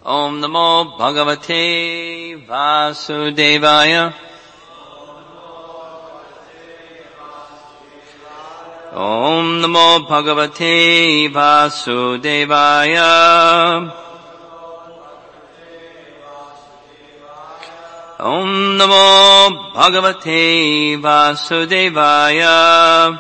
Om Namo Bhagavate Vasudevaya. Om Namo Bhagavate Vasudevaya. Om Namo Bhagavate Vasudevaya.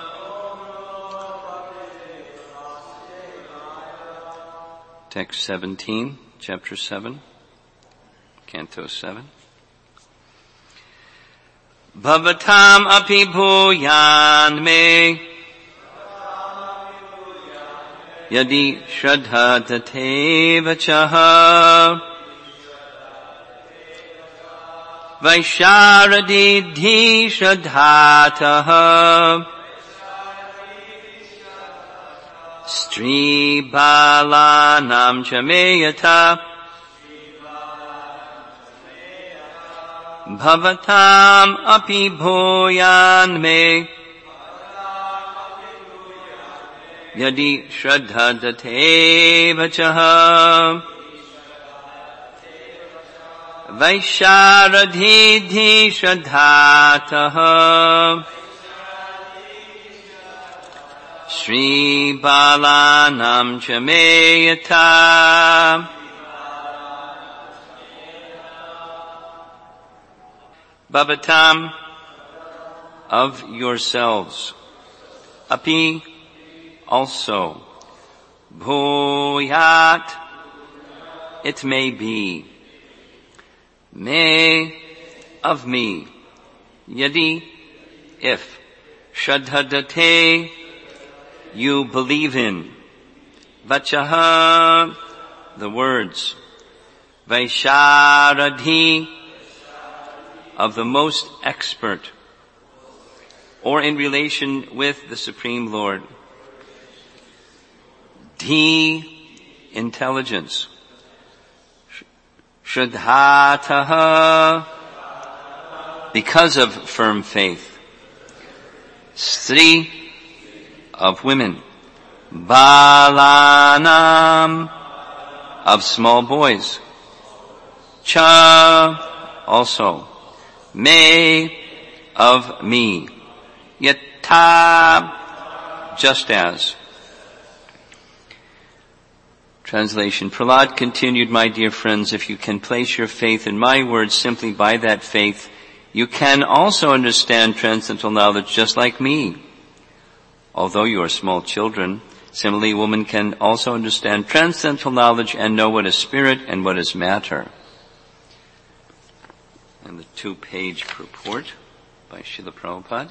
Text 17, chapter 7, canto 7. Bhavatam api bhuyan me yadi shraddha tateva chaha vaisharadidhi shraddhataha Stri balanam chameyata Bhavatam api bhuyan me Yadi shraddha dateva chaha Vaisharadidhi shraddhataha Shri balanam chameyata Bhavatam, of yourselves. Api, also. Bhuyat, it may be. Me, of me. Yadi, if. Shraddhadate, you believe in. Vachaha, the words. Vaisharadhi, of the most expert, or in relation with the Supreme Lord. Dhi, intelligence. Shraddhataha, because of firm faith. Stri, of women. Balanam, of small boys. Cha, also. Me, of me. Yata, just as. Translation. Prahlad continued, my dear friends, if you can place your faith in my words, simply by that faith, you can also understand transcendental knowledge just like me. Although you are small children, similarly a woman can also understand transcendental knowledge and know what is spirit and what is matter. And the 2-page purport by Srila Prabhupada.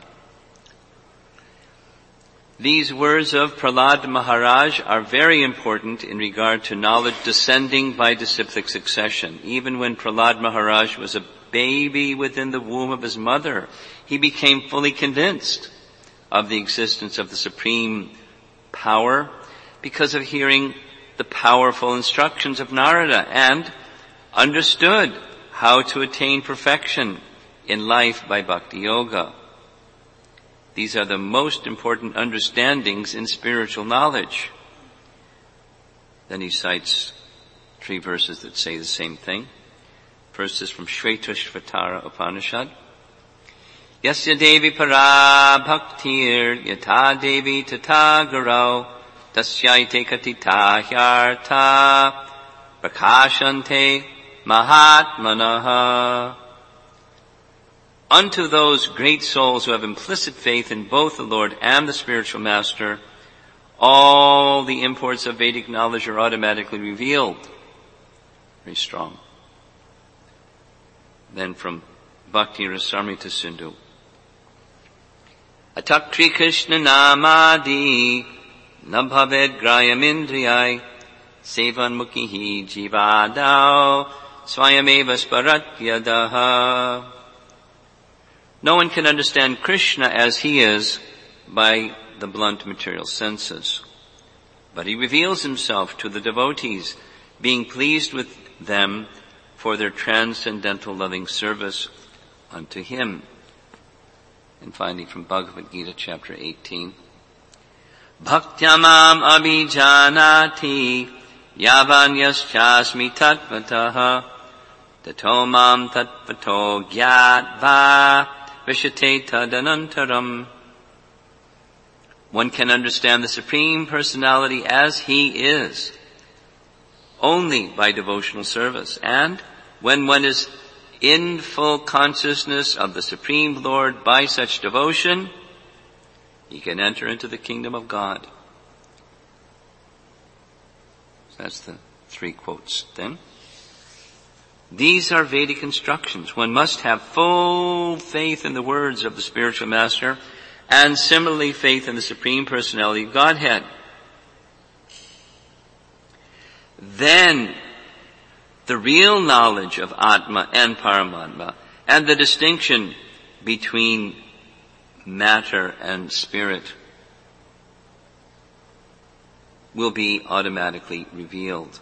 These words of Prahlad Maharaj are very important in regard to knowledge descending by disciplic succession. Even when Prahlad Maharaj was a baby within the womb of his mother, he became fully convinced of the existence of the supreme power because of hearing the powerful instructions of Narada and understood how to attain perfection in life by bhakti yoga. These are the most important understandings in spiritual knowledge. Then he cites 3 verses that say the same thing. First is from Shvetashvatara Upanishad. Yasya devi para bhaktir yata devi tata gurau tasyaite katita hyartha prakashante mahatmanaha. Unto those great souls who have implicit faith in both the Lord and the spiritual master, all the imports of Vedic knowledge are automatically revealed. Very strong. Then from Bhakti Rasamrita Sindhu. Atakri Krishna namadi nabhaved grayam indriyai sevan mukihi jivadao swayameva sparatyadaha. No one can understand Krishna as he is by the blunt material senses. But he reveals himself to the devotees, being pleased with them for their transcendental loving service unto him. And finally from Bhagavad Gita chapter 18. Bhaktyamam abhijanati Yavanyaschasmi tatvataha tato mam tatvato gyatva vishate tadanantaram. One can understand the Supreme Personality as He is only by devotional service. And when one is in full consciousness of the Supreme Lord by such devotion, he can enter into the kingdom of God. So that's the 3 quotes then. These are Vedic instructions. One must have full faith in the words of the spiritual master, and similarly faith in the Supreme Personality of Godhead. Then the real knowledge of Atma and Paramatma and the distinction between matter and spirit will be automatically revealed.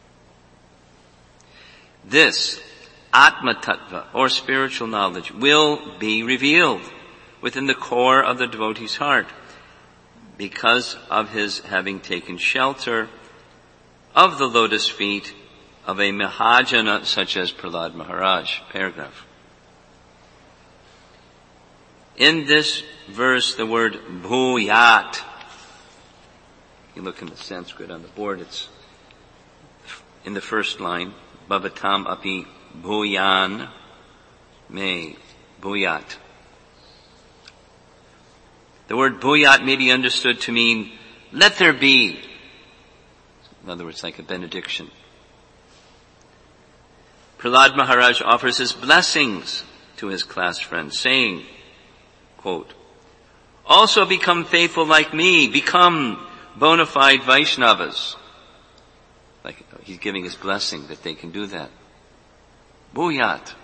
This Atma Tattva, or spiritual knowledge, will be revealed within the core of the devotee's heart because of his having taken shelter of the lotus feet of a Mahajana such as Prahlad Maharaj. Paragraph. In this verse, the word bhuyat, you look in the Sanskrit on the board, it's in the first line, bhavatam api bhuyan me bhuyat. The word bhuyat may be understood to mean, let there be. In other words, like a benediction. Prahlad Maharaj offers his blessings to his class friends, saying, quote, also become faithful like me, become bona fide Vaishnavas. Like he's giving his blessing that they can do that. Bhuyat.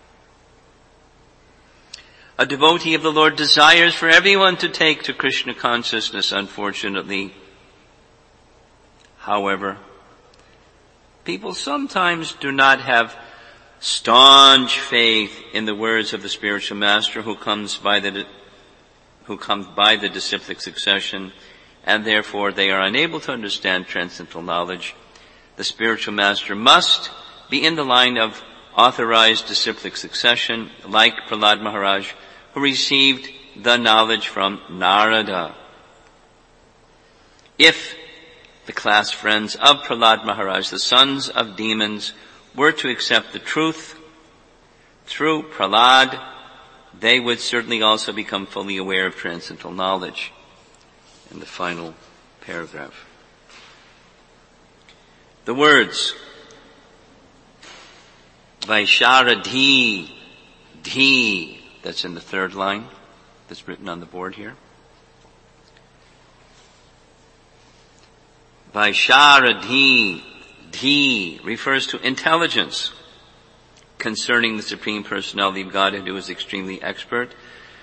A devotee of the Lord desires for everyone to take to Krishna consciousness, unfortunately. However, people sometimes do not have staunch faith in the words of the spiritual master who comes by the disciplic succession, and therefore they are unable to understand transcendental knowledge. The spiritual master must be in the line of authorized disciplic succession, like Prahlad Maharaj, who received the knowledge from Narada. If the class friends of Prahlad Maharaj, the sons of demons, were to accept the truth through Prahlad, they would certainly also become fully aware of transcendental knowledge. In the final paragraph. The words Vaisharadhi, Dhi, that's in the 3rd line, that's written on the board here. Vaisharadhi, Dhi refers to intelligence concerning the Supreme Personality of Godhead, who is extremely expert.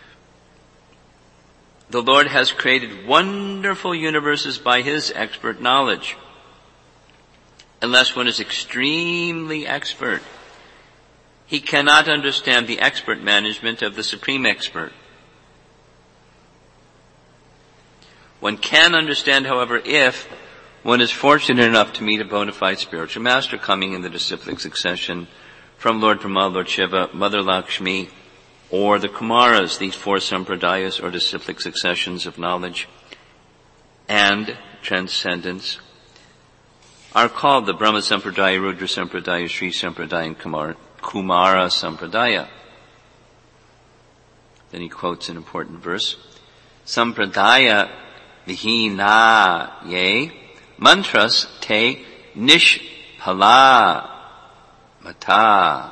The Lord has created wonderful universes by His expert knowledge. Unless one is extremely expert, he cannot understand the expert management of the Supreme Expert. One can understand, however, if one is fortunate enough to meet a bona fide spiritual master coming in the disciplic succession from Lord Brahma, Lord Shiva, Mother Lakshmi, or the Kumaras, these 4 sampradayas or disciplic successions of knowledge and transcendence, are called the Brahma Sampradaya, Rudra Sampradaya, Sri Sampradaya, and Kumara Sampradaya. Then he quotes an important verse. Sampradaya vihina ye mantras te nishphala mata.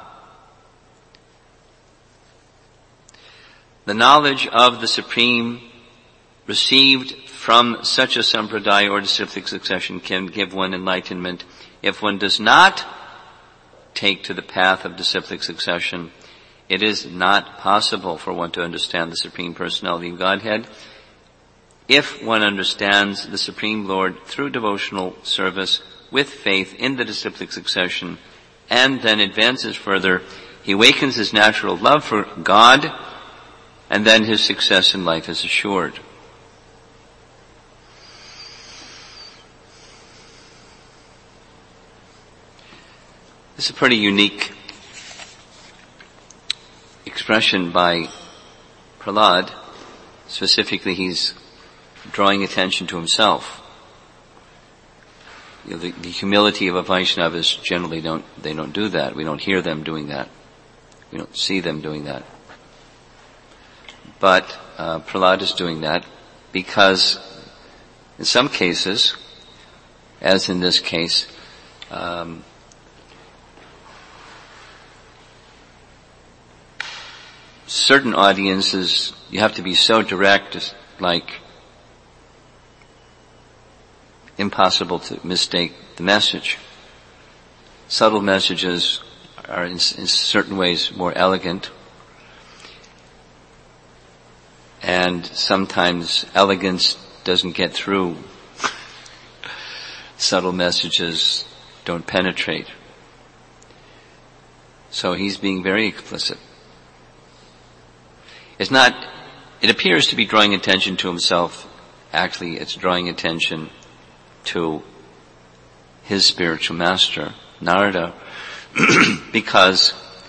The knowledge of the Supreme received from such a sampradaya or disciplic succession can give one enlightenment. If one does not take to the path of disciplic succession, it is not possible for one to understand the Supreme Personality of Godhead. If one understands the Supreme Lord through devotional service with faith in the disciplic succession and then advances further, he awakens his natural love for God, and then his success in life is assured. This is a pretty unique expression by Prahlad. Specifically, he's drawing attention to himself. The humility of a Vaishnava is generally they don't do that. We don't hear them doing that. We don't see them doing that. But Prahlad is doing that because in some cases, as in this case, certain audiences, you have to be so direct, it's like impossible to mistake the message. Subtle messages are in certain ways more elegant, and sometimes elegance doesn't get through. Subtle messages don't penetrate. So he's being very explicit. It appears to be drawing attention to himself. Actually, it's drawing attention to his spiritual master, Narada, because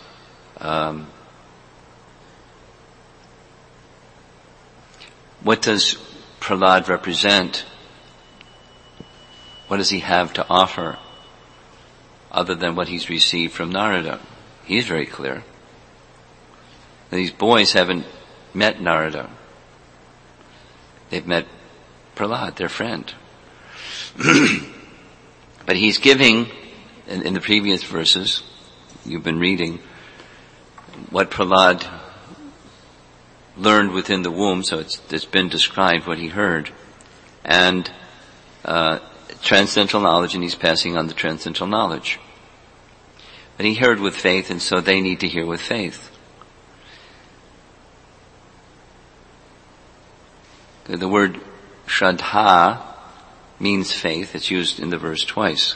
what does Prahlad represent? What does he have to offer other than what he's received from Narada? He's very clear. These boys haven't met Narada. They've met Prahlad, their friend. But he's giving, in the previous verses you've been reading, what Prahlad learned within the womb, so it's been described what he heard, and transcendental knowledge, and he's passing on the transcendental knowledge. But he heard with faith, and so they need to hear with faith. The word Shraddha means faith. It's used in the verse twice.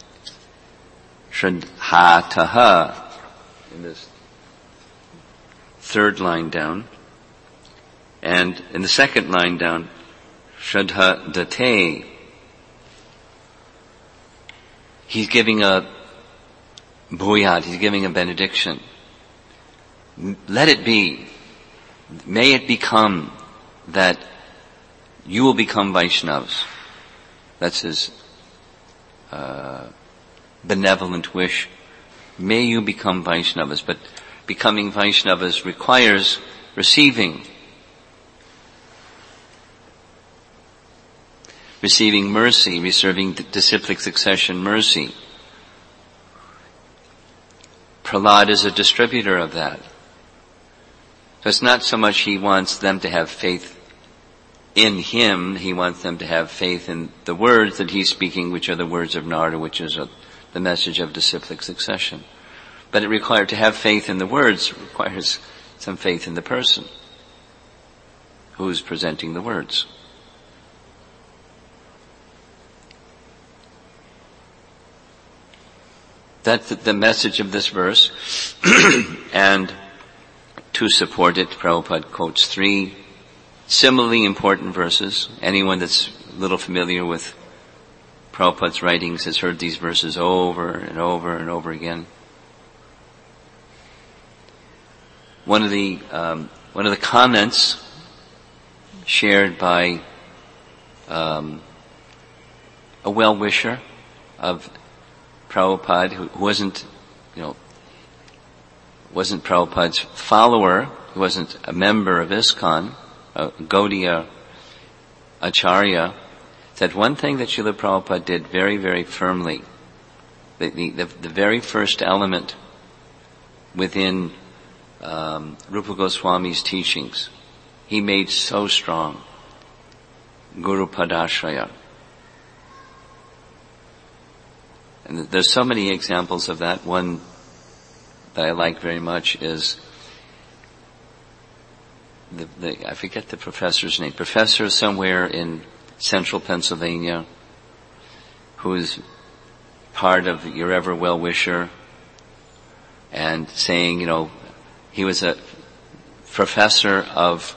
Shraddha taha, in this third line down. And in the second line down, Shraddha date. He's giving a bhuyat, he's giving a benediction. Let it be. May it become that you will become Vaishnavas. That's his benevolent wish. May you become Vaishnavas. But becoming Vaishnavas requires receiving mercy, receiving disciplic succession mercy. Prahlad is a distributor of that. So it's not so much he wants them to have faith in him, he wants them to have faith in the words that he's speaking, which are the words of Narada, which is the message of disciplic succession. But to have faith in the words requires some faith in the person who's presenting the words. That's the message of this verse. And to support it, Prabhupada quotes 3 similarly important verses. Anyone that's a little familiar with Prabhupada's writings has heard these verses over and over and over again. One of the comments shared by a well-wisher of Prabhupada, who wasn't Prabhupada's follower, who wasn't a member of ISKCON, Gaudiya Acharya, said one thing that Srila Prabhupada did very, very firmly, the very first element within Rupa Goswami's teachings, he made so strong, Guru Padashraya. And there's so many examples of that. One that I like very much is I forget the professor's name. Professor somewhere in central Pennsylvania, who is part of Your Ever Well-Wisher, and saying, he was a professor of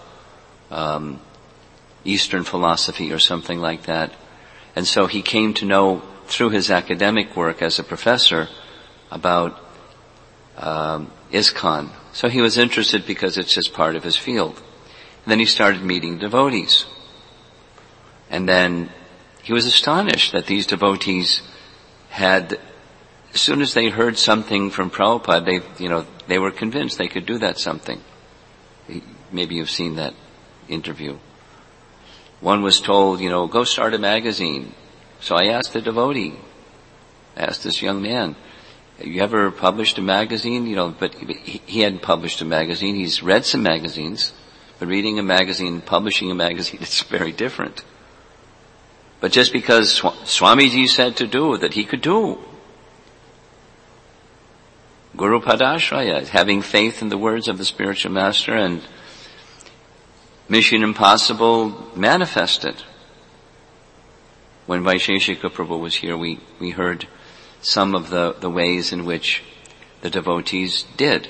Eastern philosophy or something like that. And so he came to know through his academic work as a professor about ISKCON. So he was interested because it's just part of his field. And then he started meeting devotees. And then he was astonished that these devotees had, as soon as they heard something from Prabhupada, they were convinced they could do that something. Maybe you've seen that interview. One was told, go start a magazine. So I asked the devotee, asked this young man, have you ever published a magazine? But he hadn't published a magazine. He's read some magazines, but reading a magazine, publishing a magazine, it's very different. But just because Swamiji said to do, that he could do. Guru Padashraya, having faith in the words of the spiritual master, and Mission Impossible manifested. When Vaisheshika Prabhu was here, we heard some of the ways in which the devotees did.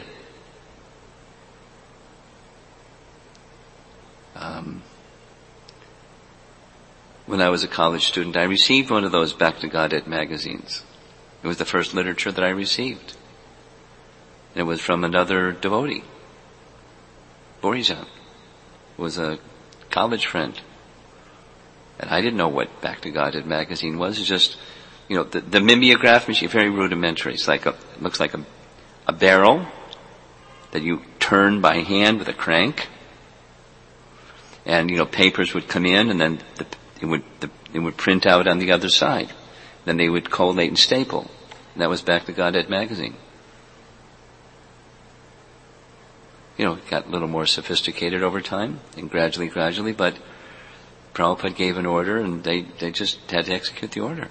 When I was a college student, I received one of those Back to Godhead magazines. It was the first literature that I received. And it was from another devotee, Borijan, who was a college friend. And I didn't know what Back to Godhead magazine was. It's just, the mimeograph machine, very rudimentary. It's it looks like a barrel that you turn by hand with a crank. And, papers would come in, and then it would print out on the other side. Then they would collate and staple. And that was Back to Godhead magazine. It got a little more sophisticated over time, and gradually, but Prabhupada gave an order, and they just had to execute the order.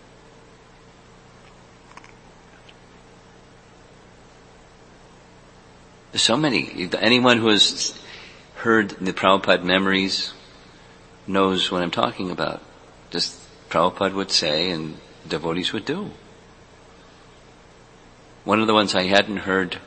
There's so many. Anyone who has heard the Prabhupada memories knows what I'm talking about. Just Prabhupada would say, and devotees would do. One of the ones I hadn't heard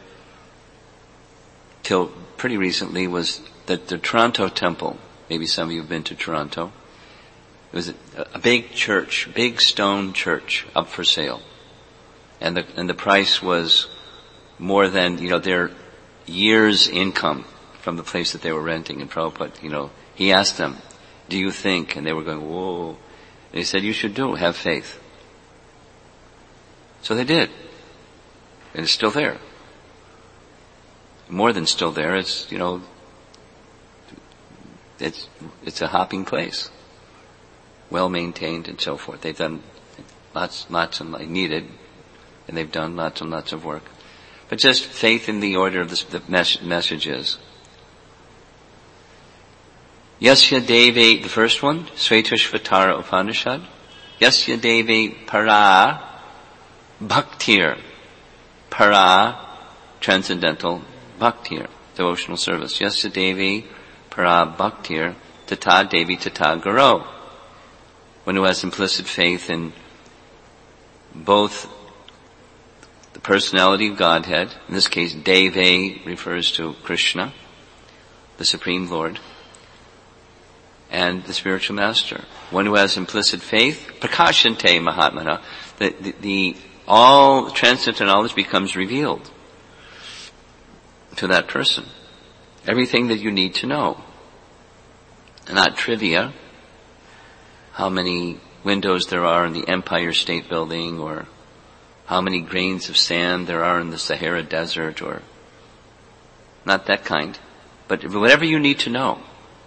till pretty recently was the Toronto Temple. Maybe some of you have been to Toronto. It was a big church, big stone church up for sale. And the price was more than, their year's income from the place that they were renting. And Prabhupada, he asked them, do you think? And they were going, whoa. And he said, you should have faith. So they did. And it's still there. More than still there, it's a hopping place. Well maintained and so forth. They've done lots and needed, and they've done lots and lots of work. But just faith in the order of the messages. Yasya Deve, the first one, Svetashvatara Upanishad. Yasya Deve Para Bhaktir. Para, transcendental Bhaktir, devotional service. Yasya Devi Para Bhaktir Tata Devi Tata Guru. One who has implicit faith in both the personality of Godhead, in this case Devi refers to Krishna, the Supreme Lord, and the spiritual master. One who has implicit faith, Prakashante Mahatmana, the all transcendental knowledge becomes revealed to that person. Everything that you need to know. Not trivia. How many windows there are in the Empire State Building, or how many grains of sand there are in the Sahara Desert, or not that kind. But whatever you need to know.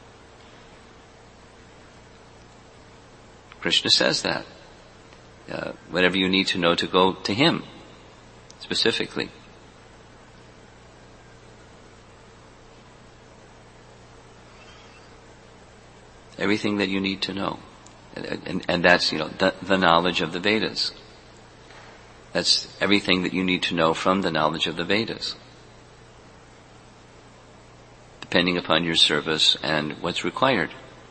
Krishna says that. Whatever you need to know to go to Him, specifically. Everything that you need to know. And that's, the knowledge of the Vedas. That's everything that you need to know from the knowledge of the Vedas. Depending upon your service and what's required.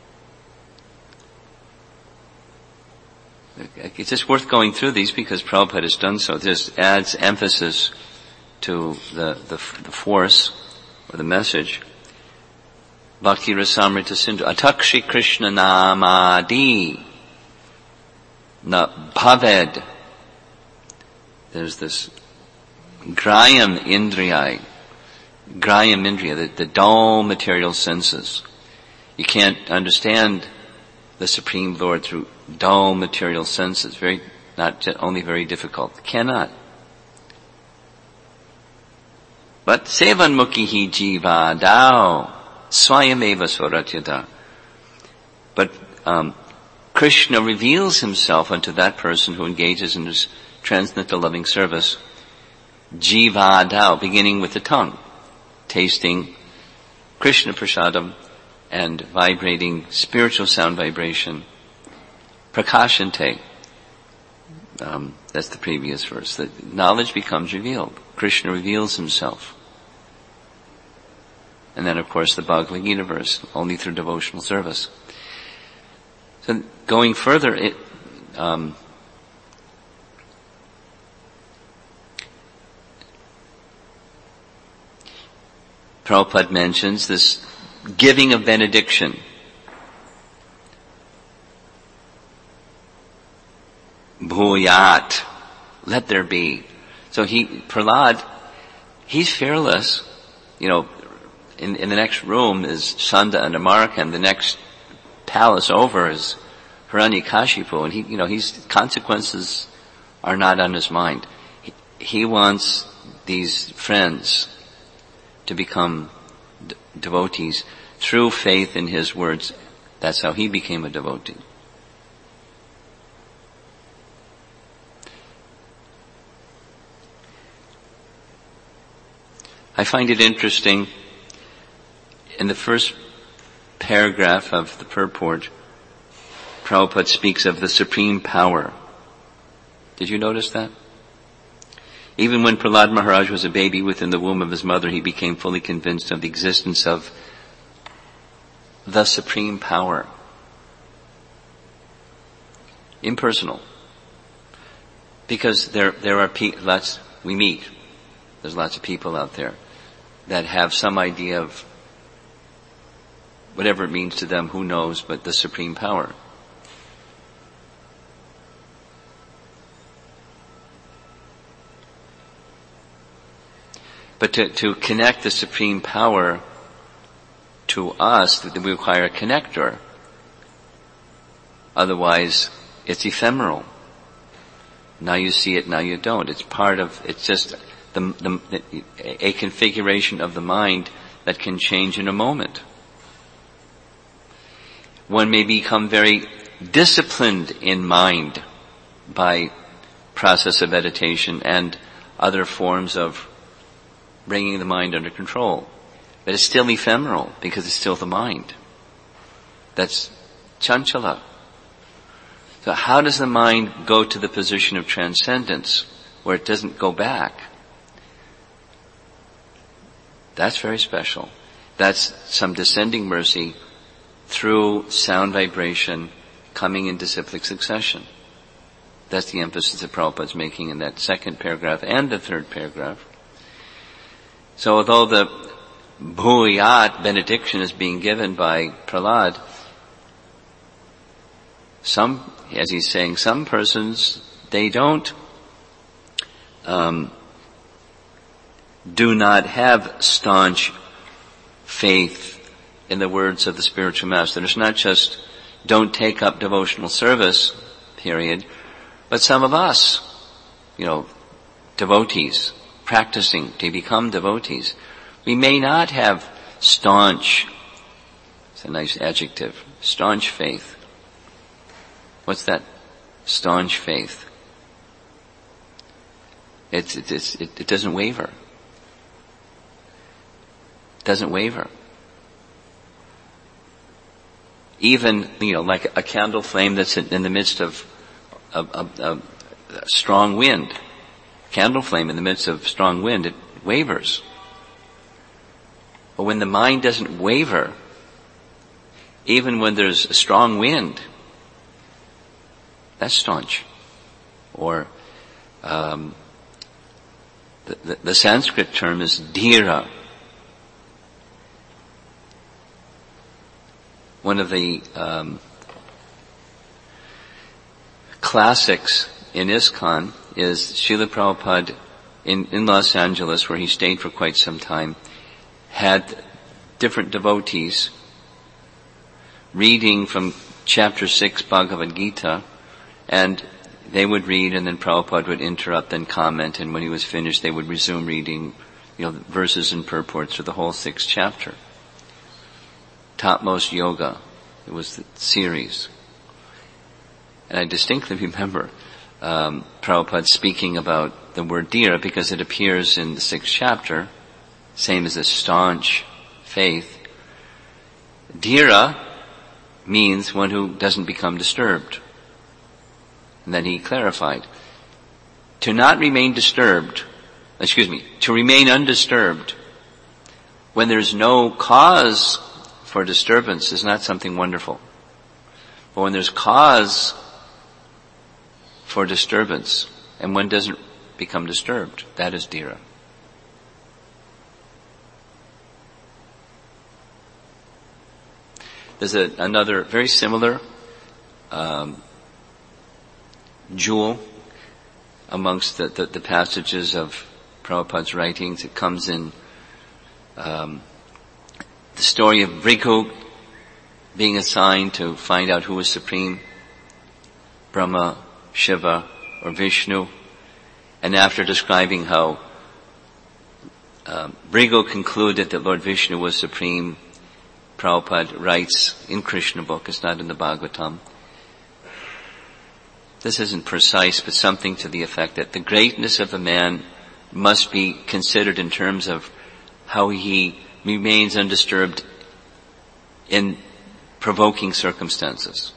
It's just worth going through these because Prabhupada has done so. This adds emphasis to the force or the message. Bhakti Rasamrita Sindhu Atakshi Krishna Namadi Na Bhaved. There's this Grayam Indriyai. Grayam Indriya, the dull material senses. You can't understand the Supreme Lord through dull material senses. Only very difficult. Cannot. But sevanmukhi jiva dao swayameva suratyada. But Krishna reveals himself unto that person who engages in his transcendental loving service, jiva dao, beginning with the tongue, tasting Krishna prasadam and vibrating spiritual sound vibration. Prakashante. That's the previous verse. The knowledge becomes revealed. Krishna reveals himself. And then, of course, the Bhagavad Gita verse, only through devotional service. So, going further, Prabhupada mentions this giving of benediction. Bhuyat, let there be. So Prahlad, he's fearless. In the next room is Sanda and Amarika, and the next palace over is Hiranyakashipu, and he's consequences are not on his mind. He wants these friends to become devotees through faith in his words. That's how he became a devotee. I find it interesting, in the first paragraph of the purport, Prabhupada speaks of the supreme power. Did you notice that? Even when Prahlad Maharaj was a baby within the womb of his mother, he became fully convinced of the existence of the supreme power. Impersonal. Because there are we meet. There's lots of people out there that have some idea of whatever it means to them, who knows, but the supreme power. But to connect the supreme power to us, we require a connector. Otherwise, it's ephemeral. Now you see it, now you don't. It's just a configuration of the mind that can change in a moment. One may become very disciplined in mind by process of meditation and other forms of bringing the mind under control. But it's still ephemeral because it's still the mind. That's chanchala. So how does the mind go to the position of transcendence where it doesn't go back? That's very special. That's some descending mercy through sound vibration coming in disciplic succession. That's the emphasis that Prabhupada's making in that second paragraph and the third paragraph. So although the bhuyat benediction is being given by Prahlad, as he's saying, some persons, they do not have staunch faith in the words of the spiritual master. It's not just don't take up devotional service, period, but some of us, devotees, practicing to become devotees, we may not have staunch, it's a nice adjective, staunch faith. What's that? Staunch faith. It doesn't waver. It doesn't waver. Even, like a candle flame that's in the midst of a strong wind. Candle flame in the midst of strong wind, it wavers. But when the mind doesn't waver, even when there's a strong wind, that's staunch. Or the Sanskrit term is dhira. One of the classics in ISKCON is Srila Prabhupada in Los Angeles, where he stayed for quite some time, had different devotees reading from chapter 6 Bhagavad Gita, and they would read, and then Prabhupada would interrupt and comment, and when he was finished they would resume reading, verses and purports for the whole 6th chapter. Topmost Yoga, it was the series. And I distinctly remember Prabhupada speaking about the word dhira because it appears in the 6th chapter, same as a staunch faith. Dhira means one who doesn't become disturbed. And then he clarified, to remain undisturbed when there's no cause for disturbance is not something wonderful. But when there's cause for disturbance and one doesn't become disturbed, that is dhira. There's another very similar jewel amongst the passages of Prabhupada's writings. It comes in the story of Bhrigu being assigned to find out who was supreme, Brahma, Shiva, or Vishnu. And after describing how Bhrigu concluded that Lord Vishnu was supreme, Prabhupada writes in Krishna book, it's not in the Bhagavatam. This isn't precise, but something to the effect that the greatness of a man must be considered in terms of how he remains undisturbed in provoking circumstances.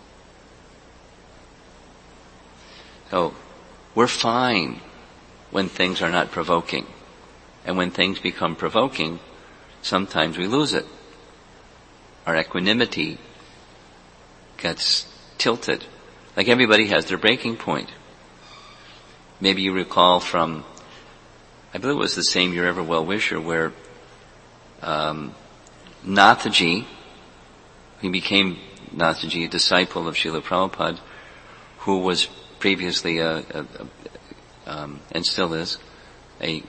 So, we're fine when things are not provoking. And when things become provoking, sometimes we lose it. Our equanimity gets tilted. Like everybody has their breaking point. Maybe you recall from, I believe it was the same Your Ever Well-Wisher, where Nathaji, he became Nathaji, a disciple of Srila Prabhupada, who was previously and still is, an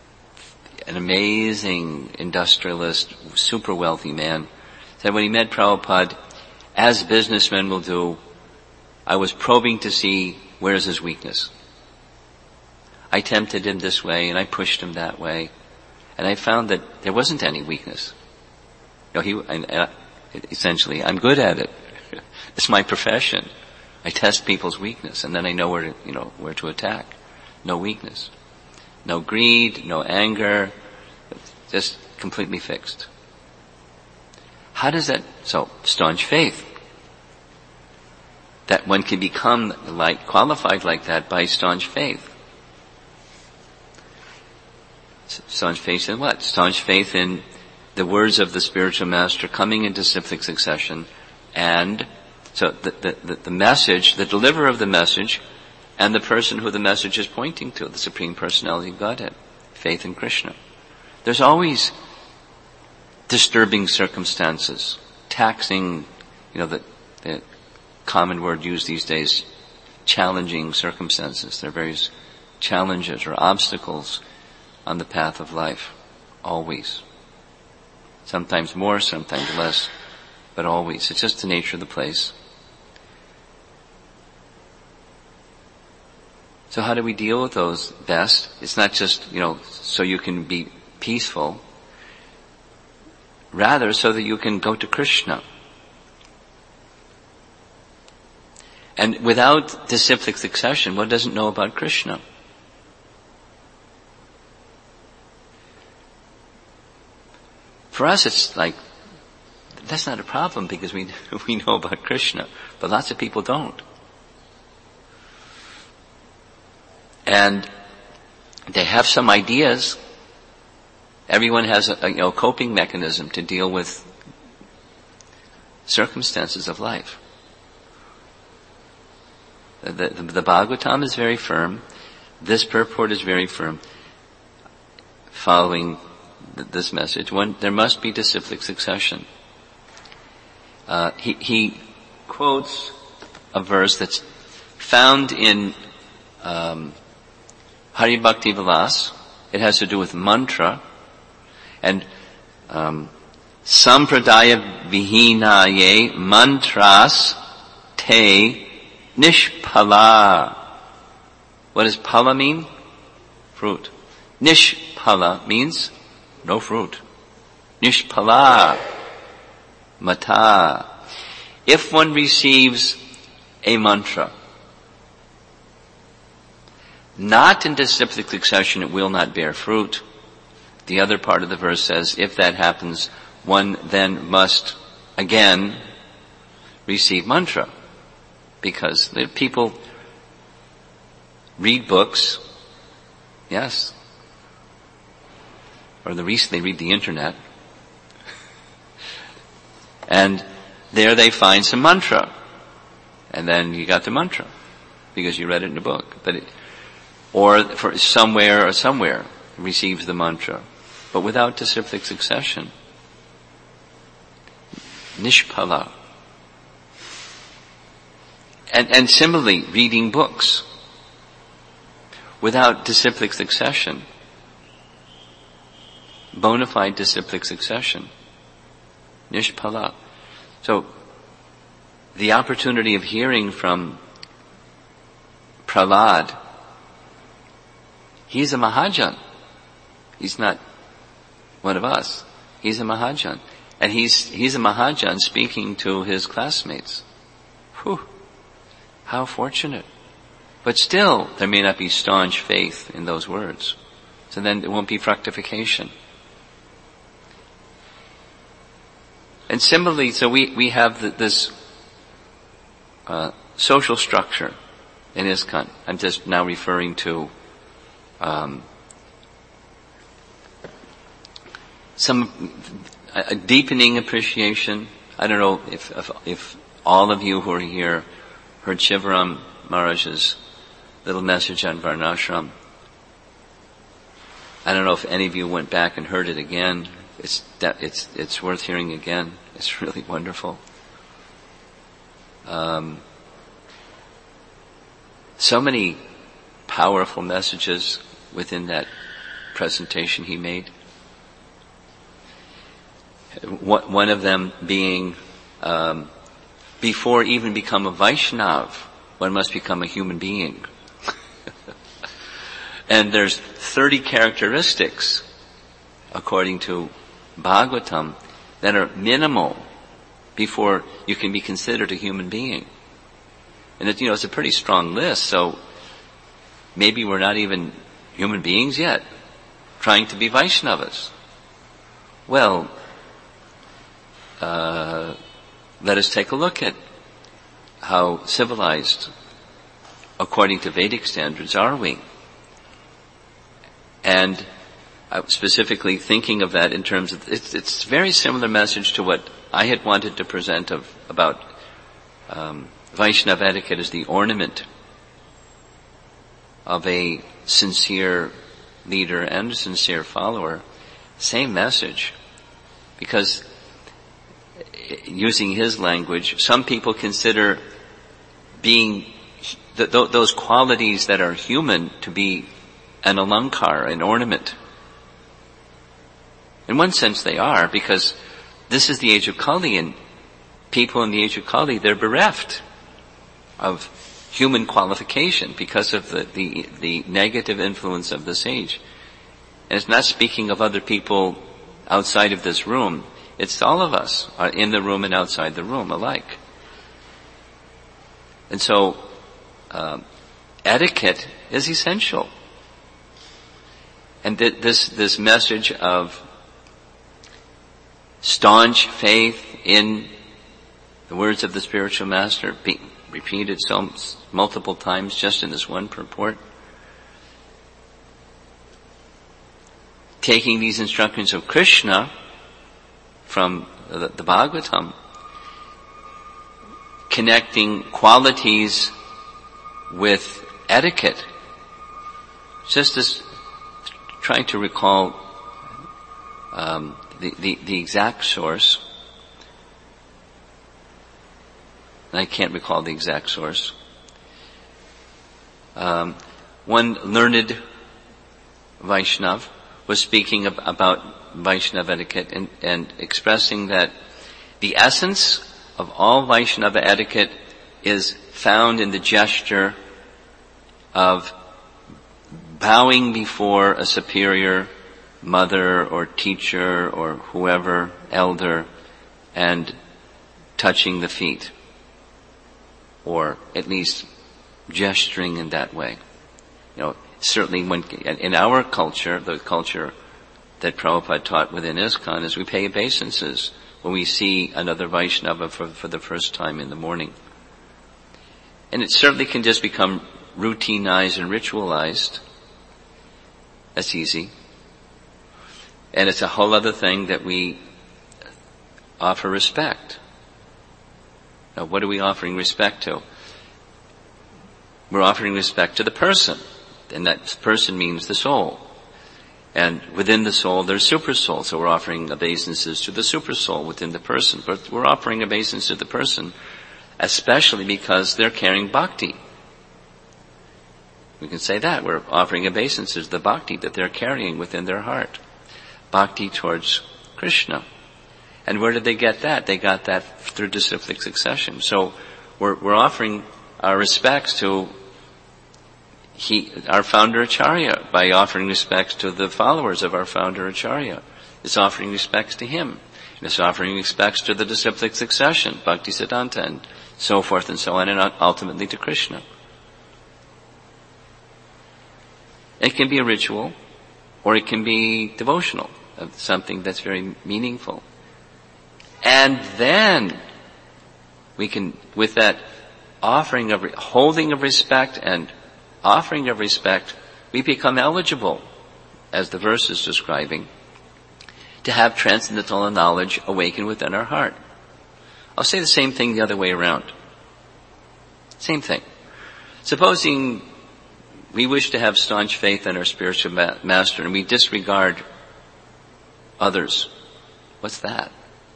amazing industrialist, super wealthy man, said when he met Prabhupada, as businessmen will do, I was probing to see where's his weakness. I tempted him this way and I pushed him that way, and I found that there wasn't any weakness. Essentially, I'm good at it. It's my profession. I test people's weakness, and then I know where to attack. No weakness. No greed, no anger, just completely fixed. How does that, staunch faith. That one can become qualified like that by staunch faith. Staunch faith in what? Staunch faith in the words of the spiritual master coming into cyclic succession, and so the message, the deliverer of the message, and the person who the message is pointing to, the Supreme Personality of Godhead, faith in Krishna. There's always disturbing circumstances, taxing, the common word used these days, challenging circumstances. There are various challenges or obstacles on the path of life. Always. Sometimes more, sometimes less, but always. It's just the nature of the place. So how do we deal with those best? It's not just, so you can be peaceful. Rather, so that you can go to Krishna. And without disciplic succession, one doesn't know about Krishna. For us, it's like, that's not a problem because we know about Krishna, but lots of people don't. And they have some ideas. Everyone has a coping mechanism to deal with circumstances of life. The Bhagavatam is very firm. This purport is very firm. Following this message, there must be disciplic succession. He quotes a verse that's found in Hari Bhakti Vilas. It has to do with mantra. And Sampradaya Vihinaye Mantras Te Nishpala. What does pala mean? Fruit. Nishpala means no fruit. Nishpala. Mata. If one receives a mantra, not in disciplic succession, it will not bear fruit. The other part of the verse says, if that happens, one then must again receive mantra. Because the people read books, yes, or they read the internet, and there they find some mantra. And then you got the mantra, because you read it in a book. Or for somewhere receives the mantra. But without disciplic succession. Nishpala. And similarly, reading books. Without disciplic succession. Bona fide disciplic succession. Nishpala. So, the opportunity of hearing from Prahlad, he's a Mahajan. He's not one of us. He's a Mahajan. And he's a Mahajan speaking to his classmates. Whew. How fortunate. But still, there may not be staunch faith in those words. So then it won't be fructification. And similarly, so we have this social structure in ISKCON. I'm just now referring to a deepening appreciation. I don't know if all of you who are here heard Shivaram Maharaj's little message on Varnashram. I don't know if any of you went back and heard it again. It's worth hearing again. It's really wonderful. So many powerful messages within that presentation he made. One of them being, before even become a Vaishnav, one must become a human being. And there's 30 characteristics, according to Bhagavatam, that are minimal before you can be considered a human being. And it's a pretty strong list, so maybe we're not even human beings yet, trying to be Vaishnavas. Well, let us take a look at how civilized, according to Vedic standards, are we. And specifically thinking of that in terms of, it's a very similar message to what I had wanted to present about Vaishnava etiquette as the ornament of a sincere leader and a sincere follower. Same message. Because, using his language, some people consider being those qualities that are human to be an alankar, an ornament. In one sense they are, because this is the age of Kali, and people in the age of Kali, they're bereft of human qualification because of the negative influence of this age. And it's not speaking of other people outside of this room. It's all of us are in the room and outside the room alike. And so, etiquette is essential. And this message of staunch faith in the words of the spiritual master, repeated multiple times just in this one purport, taking these instructions of Krishna from the Bhagavatam, connecting qualities with etiquette, just as trying to recall the exact source. I can't recall the exact source. One learned Vaishnav, was speaking about Vaishnava etiquette and expressing that the essence of all Vaishnava etiquette is found in the gesture of bowing before a superior mother or teacher or whoever, elder, and touching the feet, or at least gesturing in that way. Certainly in our culture, the culture that Prabhupada taught within ISKCON, is we pay obeisances when we see another Vaishnava for the first time in the morning. And it certainly can just become routinized and ritualized. That's easy. And it's a whole other thing that we offer respect. Now, what are we offering respect to? We're offering respect to the person. And that person means the soul. And within the soul, there's super soul. So we're offering obeisances to the super soul within the person. But we're offering obeisance to the person, especially because they're carrying bhakti. We can say that. We're offering obeisances to the bhakti that they're carrying within their heart. Bhakti towards Krishna. And where did they get that? They got that through disciplic succession. So we're offering our respects to our founder Acharya by offering respects to the followers of our founder Acharya. It's offering respects to him. And it's offering respects to the disciplic succession, Bhaktisiddhanta, and so forth and so on, and ultimately to Krishna. It can be a ritual, or it can be devotional, something that's very meaningful. And then we can, with that offering of, holding of respect and offering of respect, we become eligible, as the verse is describing, to have transcendental knowledge awaken within our heart. I'll say the same thing the other way around. Same thing. Supposing we wish to have staunch faith in our spiritual master and we disregard others. What's that?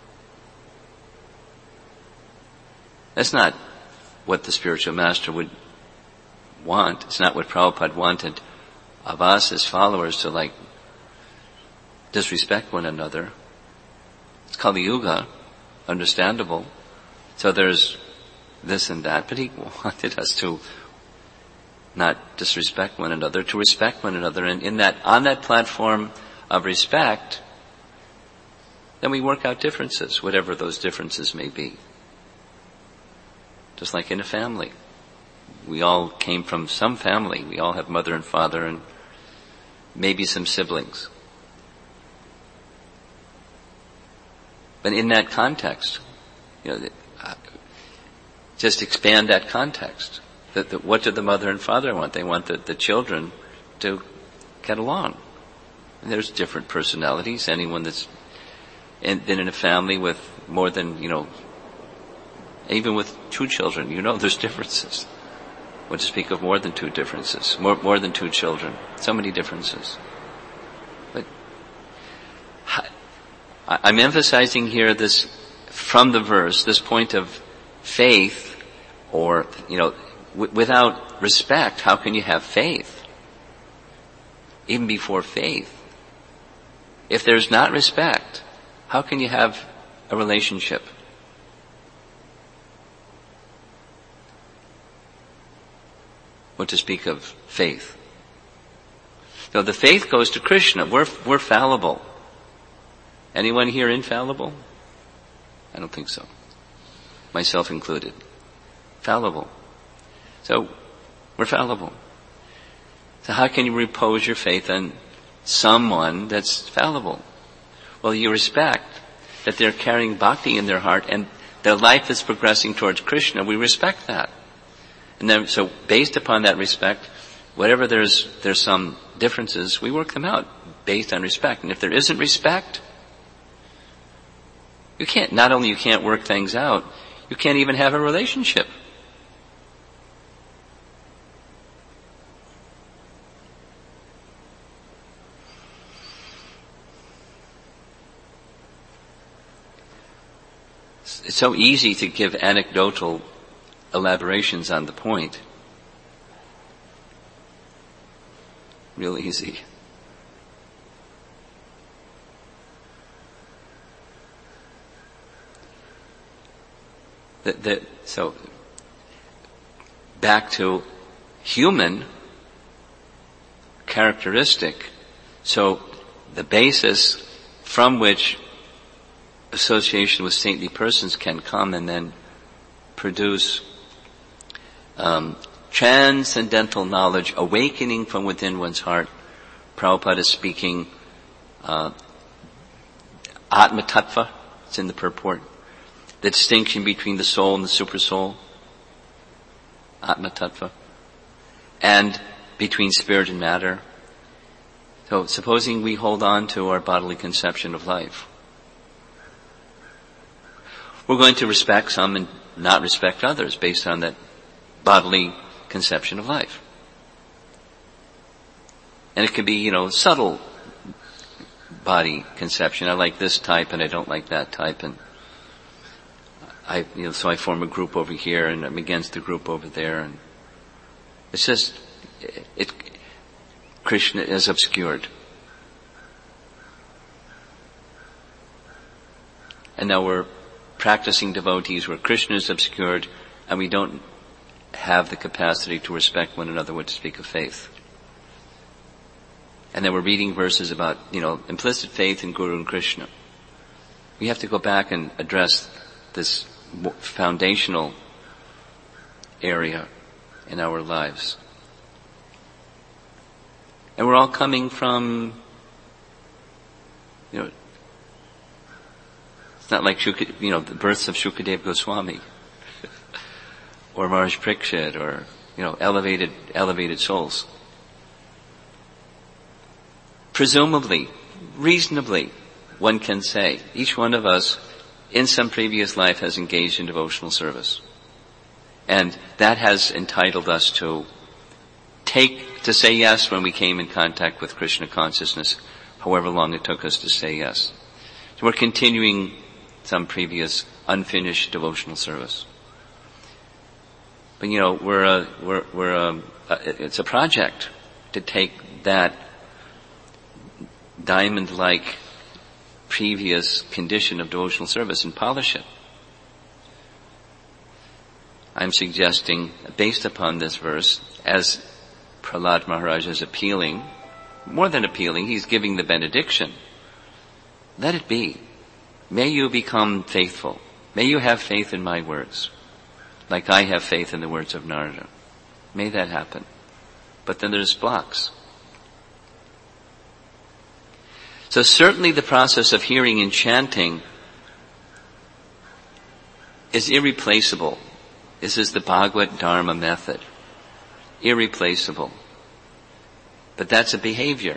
That's not what the spiritual master would want. It's not what Prabhupada wanted of us as followers to disrespect one another. It's Kali Yuga, understandable. So there's this and that, but he wanted us to not disrespect one another, to respect one another, and on that platform of respect, then we work out differences, whatever those differences may be. Just like in a family. We all came from some family. We all have mother and father and maybe some siblings. But in that context, just expand that context. What do the mother and father want? They want the children to get along. And there's different personalities. Anyone that's been in a family with more than, even with 2 children, there's differences. What to speak of more than 2 differences, more than 2 children. So many differences. But I'm emphasizing here this, from the verse, this point of faith, or, without respect, how can you have faith? Even before faith. If there's not respect, how can you have a relationship? What to speak of faith? So the faith goes to Krishna. We're fallible. Anyone here infallible? I don't think so. Myself included. Fallible. So, we're fallible. So how can you repose your faith on someone that's fallible? Well, you respect that they're carrying bhakti in their heart and their life is progressing towards Krishna. We respect that. And then, so based upon that respect, whatever there's some differences, we work them out based on respect. And if there isn't respect, not only you can't work things out, you can't even have a relationship. It's so easy to give anecdotal elaborations on the point. Real easy. So back to human characteristic. So the basis from which association with saintly persons can come and then produce transcendental knowledge awakening from within one's heart. Prabhupada is speaking Atma Tattva, it's in the purport. The distinction between the soul and the super soul, Atma Tattva, and between spirit and matter. So supposing we hold on to our bodily conception of life, we're going to respect some and not respect others based on that bodily conception of life. And it could be, subtle body conception. I like this type and I don't like that type, and so I form a group over here and I'm against the group over there, and it's just, Krishna is obscured. And now we're practicing devotees where Krishna is obscured and we don't have the capacity to respect one another when to speak of faith. And then we're reading verses about, implicit faith in Guru and Krishna. We have to go back and address this foundational area in our lives. And we're all coming from, it's not like the births of Shukadev Goswami or Maharaj Parikshit or, elevated souls. Presumably, reasonably, one can say each one of us in some previous life has engaged in devotional service. And that has entitled us to say yes when we came in contact with Krishna consciousness, however long it took us to say yes. So we're continuing some previous unfinished devotional service. But it's a project to take that diamond-like previous condition of devotional service and polish it. I'm suggesting, based upon this verse, as Prahlad Maharaj is appealing, more than appealing, he's giving the benediction. Let it be. May you become faithful. May you have faith in my words, like I have faith in the words of Narada. May that happen. But then there's blocks. So certainly the process of hearing and chanting is irreplaceable. This is the Bhagavad Dharma method. Irreplaceable. But that's a behavior.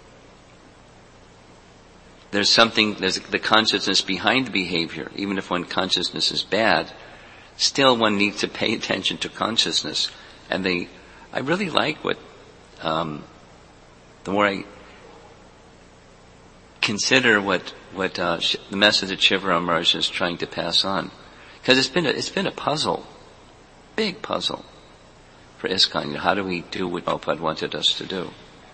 There's the consciousness behind the behavior. Even if one consciousness is bad, still one needs to pay attention to consciousness. And I really like what, the more I consider what the message that Shivaram Maharaj is trying to pass on. Because it's been a puzzle. Big puzzle for ISKCON. How do we do what Prabhupada wanted us to do?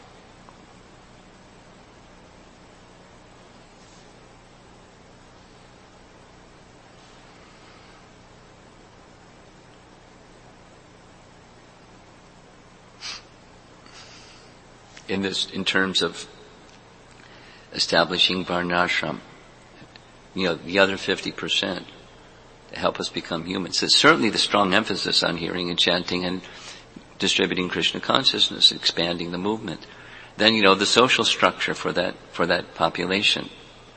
In terms of establishing Varnashram, the other 50%. Help us become human. So certainly the strong emphasis on hearing and chanting and distributing Krishna consciousness, expanding the movement. Then, the social structure for that population,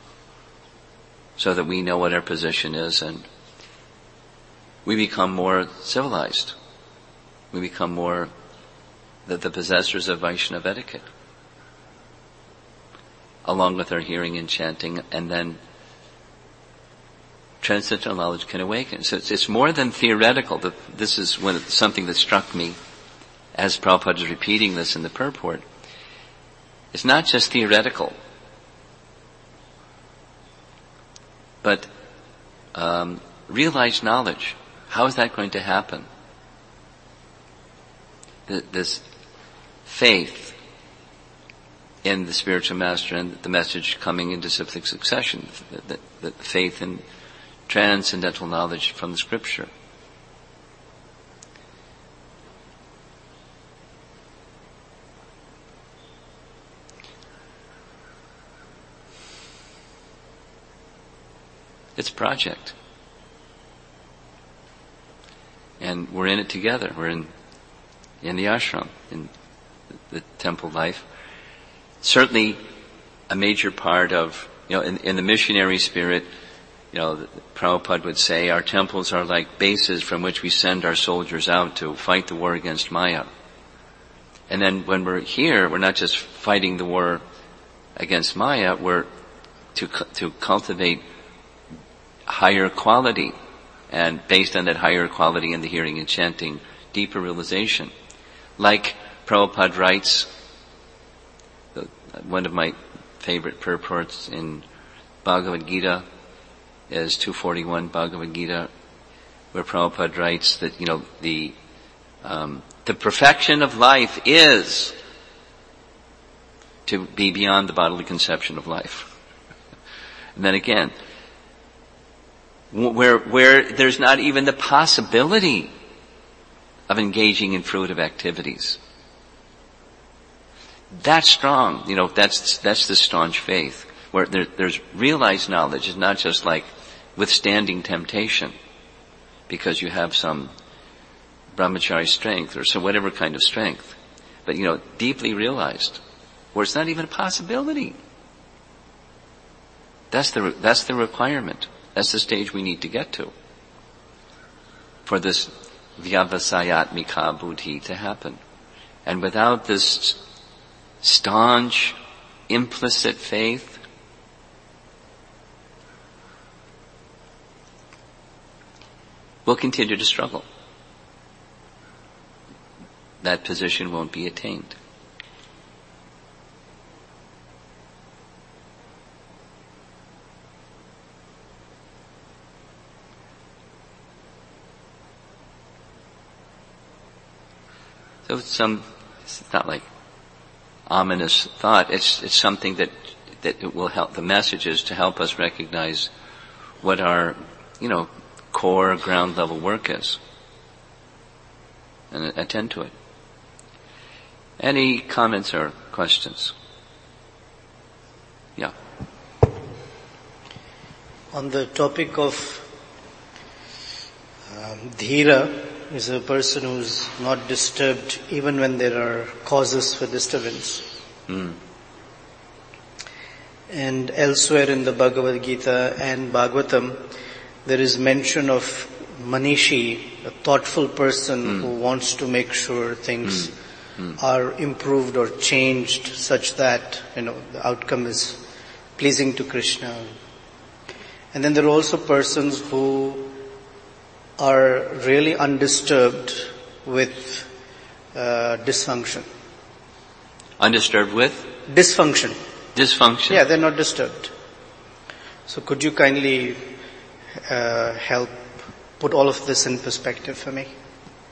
so that we know what our position is and we become more civilized. We become more the possessors of Vaishnava etiquette, along with our hearing and chanting, and then transcendental knowledge can awaken. So it's more than theoretical. This is something that struck me as Prabhupada is repeating this in the purport. It's not just theoretical, but realized knowledge. How is that going to happen? This faith in the spiritual master and the message coming into cyclic succession, the faith in transcendental knowledge from the scripture. It's a project. And we're in it together. We're in the ashram, in the temple life. Certainly a major part of, in the missionary spirit, Prabhupada would say our temples are like bases from which we send our soldiers out to fight the war against Maya. And then when we're here, we're not just fighting the war against Maya, we're to cultivate higher quality, and based on that higher quality in the hearing and chanting, deeper realization. Like Prabhupada writes, one of my favorite purports in Bhagavad Gita is 241 Bhagavad Gita, where Prabhupada writes that, the perfection of life is to be beyond the bodily conception of life. And then again, where there's not even the possibility of engaging in fruitive activities. That's strong, that's the staunch faith, where there's realized knowledge. It's not just like withstanding temptation because you have some brahmachari strength or some whatever kind of strength, but deeply realized, where it's not even a possibility. That's the requirement. That's the stage we need to get to for this vyavasayatmika buddhi to happen. And without this staunch, implicit faith, we'll continue to struggle. That position won't be attained. So it's not like ominous thought. It's something that it will help. The message is to help us recognize what our, core ground level work is, and attend to it. Any comments or questions? Yeah. On the topic of dhira, is a person who's not disturbed even when there are causes for disturbance. And elsewhere in the Bhagavad Gita and Bhagavatam, there is mention of manishi, a thoughtful person who wants to make sure things are improved or changed such that, the outcome is pleasing to Krishna. And then there are also persons who are really undisturbed with dysfunction. Undisturbed with? Dysfunction. Dysfunction? Yeah, they're not disturbed. So could you kindly help put all of this in perspective for me?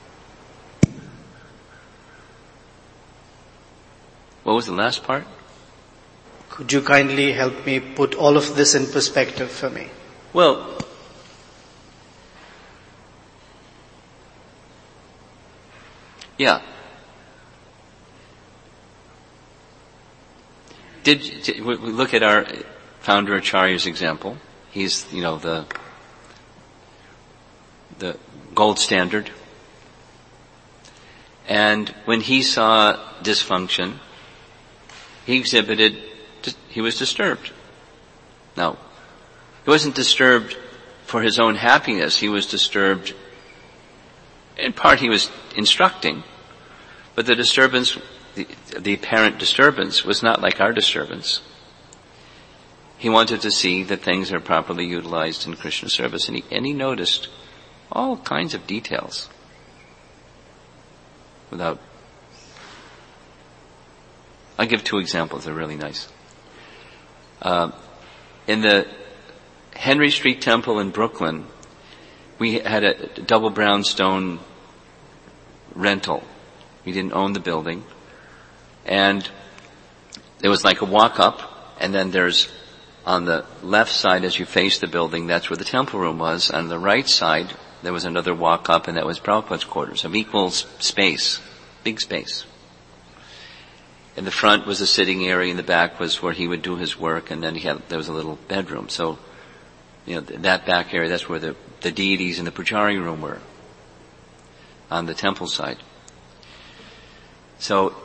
What was the last part? Could you kindly help me put all of this in perspective for me? Well, yeah. Did we look at our founder Acharya's example? He's, the gold standard. And when he saw dysfunction, he was disturbed. Now, he wasn't disturbed for his own happiness. He was disturbed, in part he was instructing, but the disturbance, the apparent disturbance was not like our disturbance. He wanted to see that things are properly utilized in Krishna service, and he noticed all kinds of details I'll give two examples, they're really nice. In the Henry Street Temple in Brooklyn, we had a double brownstone rental. We didn't own the building. And there was like a walk up, and then there's on the left side as you face the building, that's where the temple room was. On the right side, there was another walk up, and that was Prabhupada's quarters, of equal space, big space. In the front was the sitting area, in the back was where he would do his work, and then there was a little bedroom. So, that back area, that's where the deities in the pujaari room were, on the temple side. So,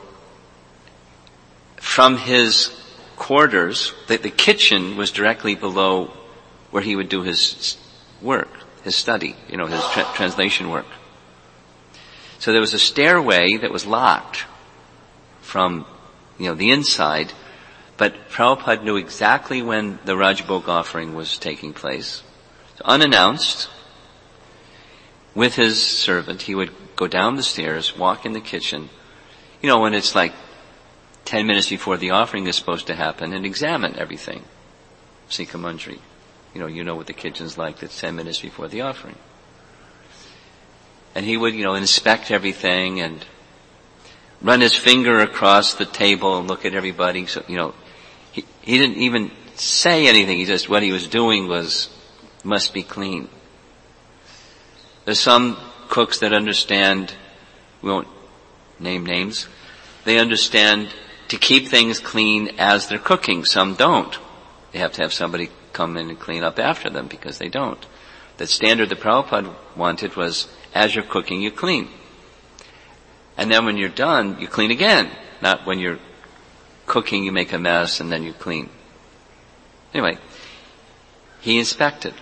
from his quarters, the kitchen was directly below where he would do his work, his study, his translation work. So there was a stairway that was locked from, the inside, but Prabhupada knew exactly when the Rajbhog offering was taking place. So unannounced, with his servant, he would go down the stairs, walk in the kitchen, when it's like 10 minutes before the offering is supposed to happen, and examine everything. Sikha Manjari. You know what the kitchen's like. It's 10 minutes before the offering. And he would, inspect everything and run his finger across the table and look at everybody. So, he didn't even say anything. What he was doing must be clean. There's some cooks that understand, we won't name names, they understand to keep things clean as they're cooking. Some don't. They have to have somebody come in and clean up after them because they don't. The standard that Prabhupada wanted was, as you're cooking, you clean. And then when you're done, you clean again. Not when you're cooking, you make a mess and then you clean. Anyway, he inspected.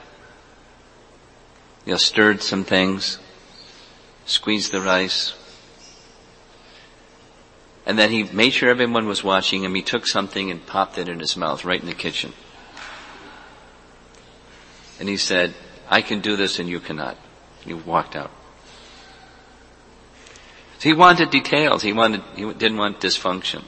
Stirred some things, squeezed the rice, and then he made sure everyone was watching him. He took something and popped it in his mouth right in the kitchen. And he said, I can do this and you cannot. And he walked out. So he wanted details. He didn't want dysfunction.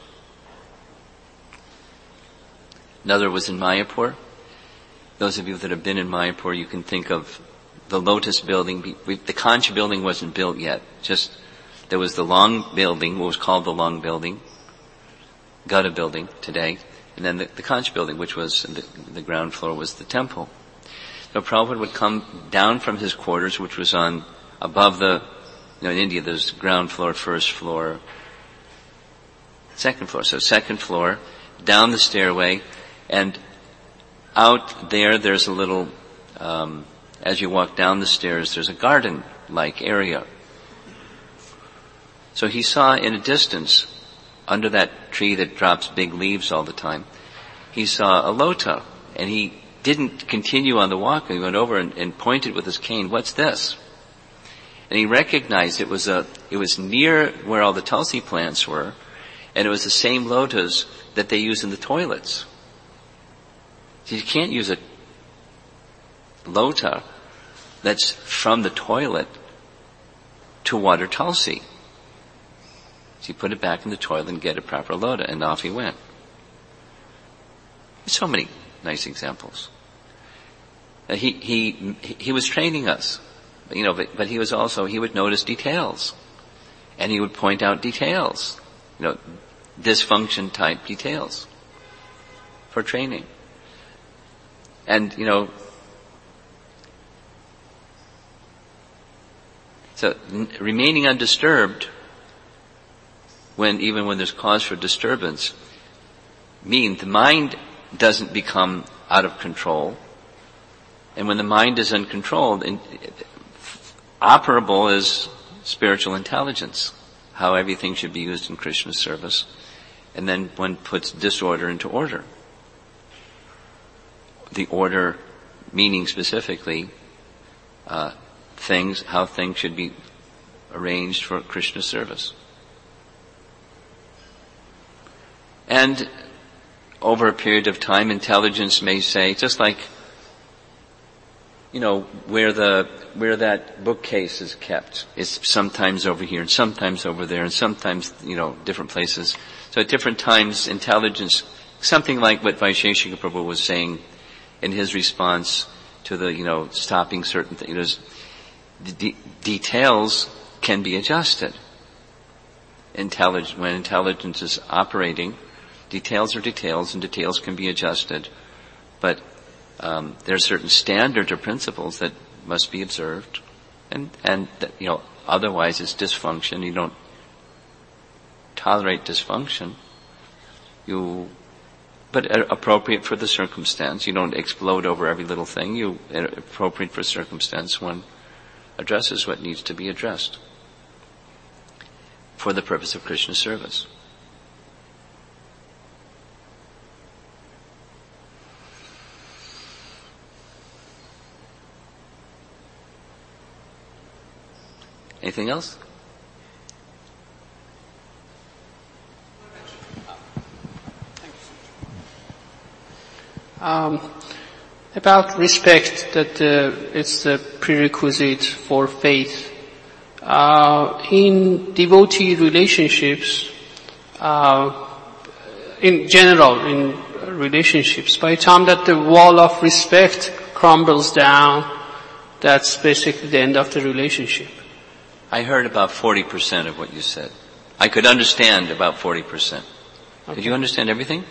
Another was in Mayapur. Those of you that have been in Mayapur, you can think of the Lotus building. The Conch building wasn't built yet. There was the long building, what was called the long building, Gada building today, and then the Conch building, which was the ground floor, was the temple. So Prabhupada would come down from his quarters, which was above in India there's ground floor, first floor, second floor. So second floor, down the stairway, and out there's a little, as you walk down the stairs, there's a garden-like area. So he saw in a distance, under that tree that drops big leaves all the time, he saw a lota, and he didn't continue on the walk. He went over and pointed with his cane, what's this? And he recognized it was near where all the tulsi plants were, and it was the same lotas that they use in the toilets. So you can't use a lota that's from the toilet to water tulsi. So you put it back in the toilet and get a proper lota, and off he went. There's so many nice examples. He was training us, but he would notice details, and he would point out details, dysfunction type details for training. And, so remaining undisturbed even when there's cause for disturbance, means the mind doesn't become out of control. And when the mind is uncontrolled, operable is spiritual intelligence, how everything should be used in Krishna's service. And then one puts disorder into order. The order meaning specifically how things should be arranged for Krishna's service. And over a period of time, intelligence may say, just like, where that bookcase is kept. It's sometimes over here and sometimes over there and sometimes, different places. So at different times, intelligence, something like what Vaisheshika Prabhu was saying in his response to the, stopping certain things. The details can be adjusted. When intelligence is operating, details are details and details can be adjusted But there are certain standards or principles that must be observed, and otherwise it's dysfunction. You don't tolerate dysfunction. But appropriate for the circumstance. You don't explode over every little thing. Appropriate for circumstance, one addresses what needs to be addressed for the purpose of Krishna service. Anything else? About respect, that it's the prerequisite for faith. In devotee relationships, in general, in relationships, by the time that the wall of respect crumbles down, that's basically the end of the relationship. I heard about 40% of what you said. I could understand about 40%. Okay. Did you understand everything?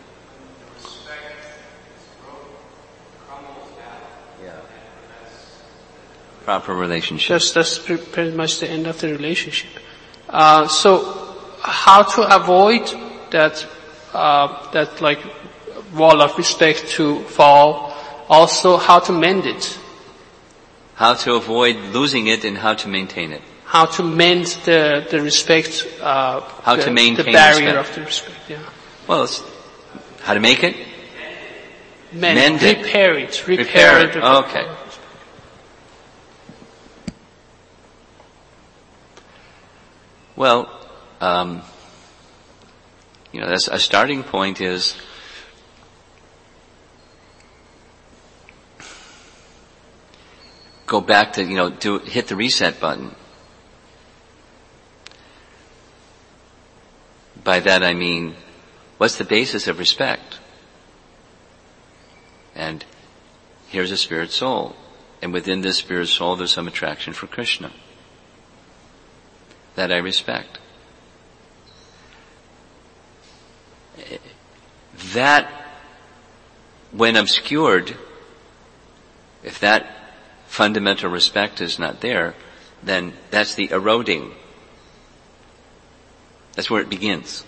Proper relationship. That's pretty much the end of the relationship. So how to avoid that like wall of respect to fall? Also, how to mend it? How to avoid losing it and how to maintain it. How to mend the respect, how to maintain the barrier respect. of the respect, yeah. Well, it's how to make it? Mend it. Repair it. Repair it. Okay. Well, that's a starting point is go back to, hit the reset button. By that I mean, what's the basis of respect? And here's a spirit soul. And within this spirit soul there's some attraction for Krishna. That I respect. That, when obscured, if that fundamental respect is not there, then that's the eroding. That's where it begins.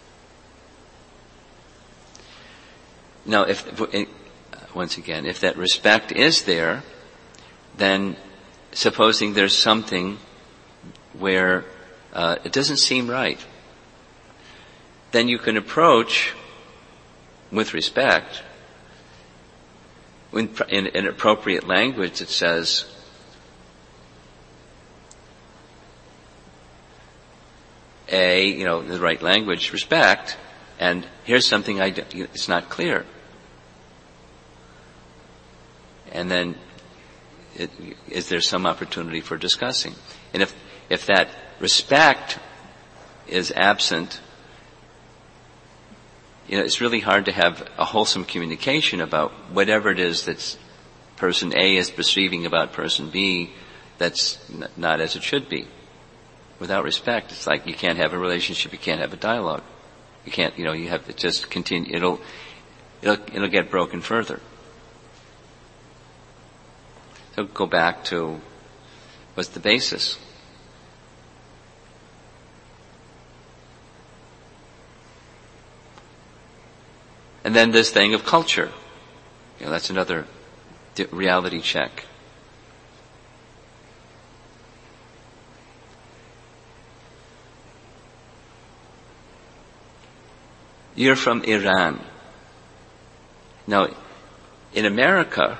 Now, once again, if that respect is there, then supposing there's something where it doesn't seem right, then you can approach with respect in appropriate language that says, the right language, respect, and here's something it's not clear. And then, is there some opportunity for discussing? And if that respect is absent, it's really hard to have a wholesome communication about whatever it is that person A is perceiving about person B that's not as it should be. Without respect, it's like you can't have a relationship, you can't have a dialogue. You can't, you have to just continue, it'll get broken further. So go back to, what's the basis? And then this thing of culture. That's another reality check. You're from Iran. Now, in America,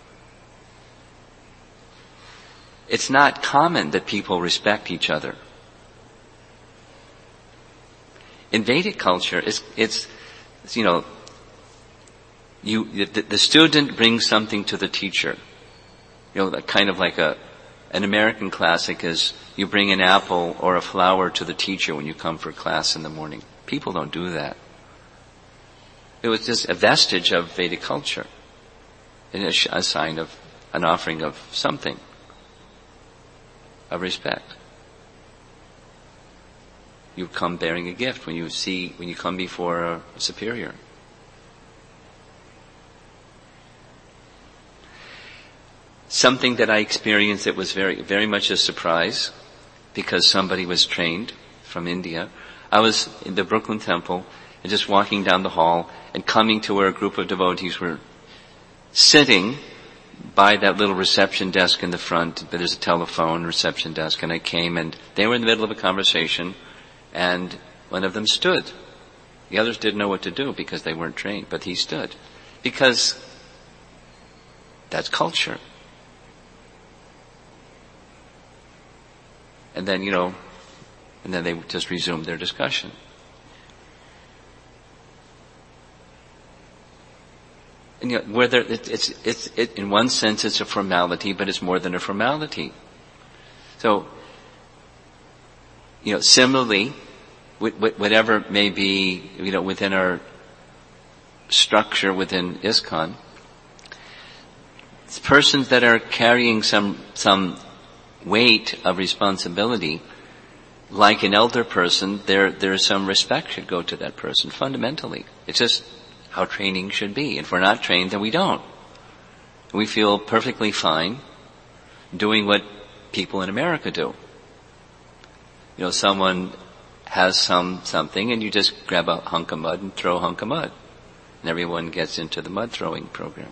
it's not common that people respect each other. In Vedic culture, the student brings something to the teacher. Kind of like an American classic is you bring an apple or a flower to the teacher when you come for class in the morning. People don't do that. It was just a vestige of Vedic culture. And a sign of an offering of something. Of respect. You come bearing a gift when you come before a superior. something that I experienced that was very, very much a surprise because somebody was trained from India. I was in the Brooklyn Temple and just walking down the hall and coming to where a group of devotees were sitting by that little reception desk in the front. There's a telephone reception desk, and I came and they were in the middle of a conversation and one of them stood. The others didn't know what to do because they weren't trained, but he stood. Because that's culture. And then, and then they just resumed their discussion. And whether it's in one sense it's a formality, but it's more than a formality. So, similarly, whatever may be, within our structure within ISKCON, persons that are carrying some weight of responsibility, like an elder person, there's some respect should go to that person fundamentally. It's just how training should be. If we're not trained, then we don't. We feel perfectly fine doing what people in America do. Someone has something and you just grab a hunk of mud and throw a hunk of mud. And everyone gets into the mud throwing program.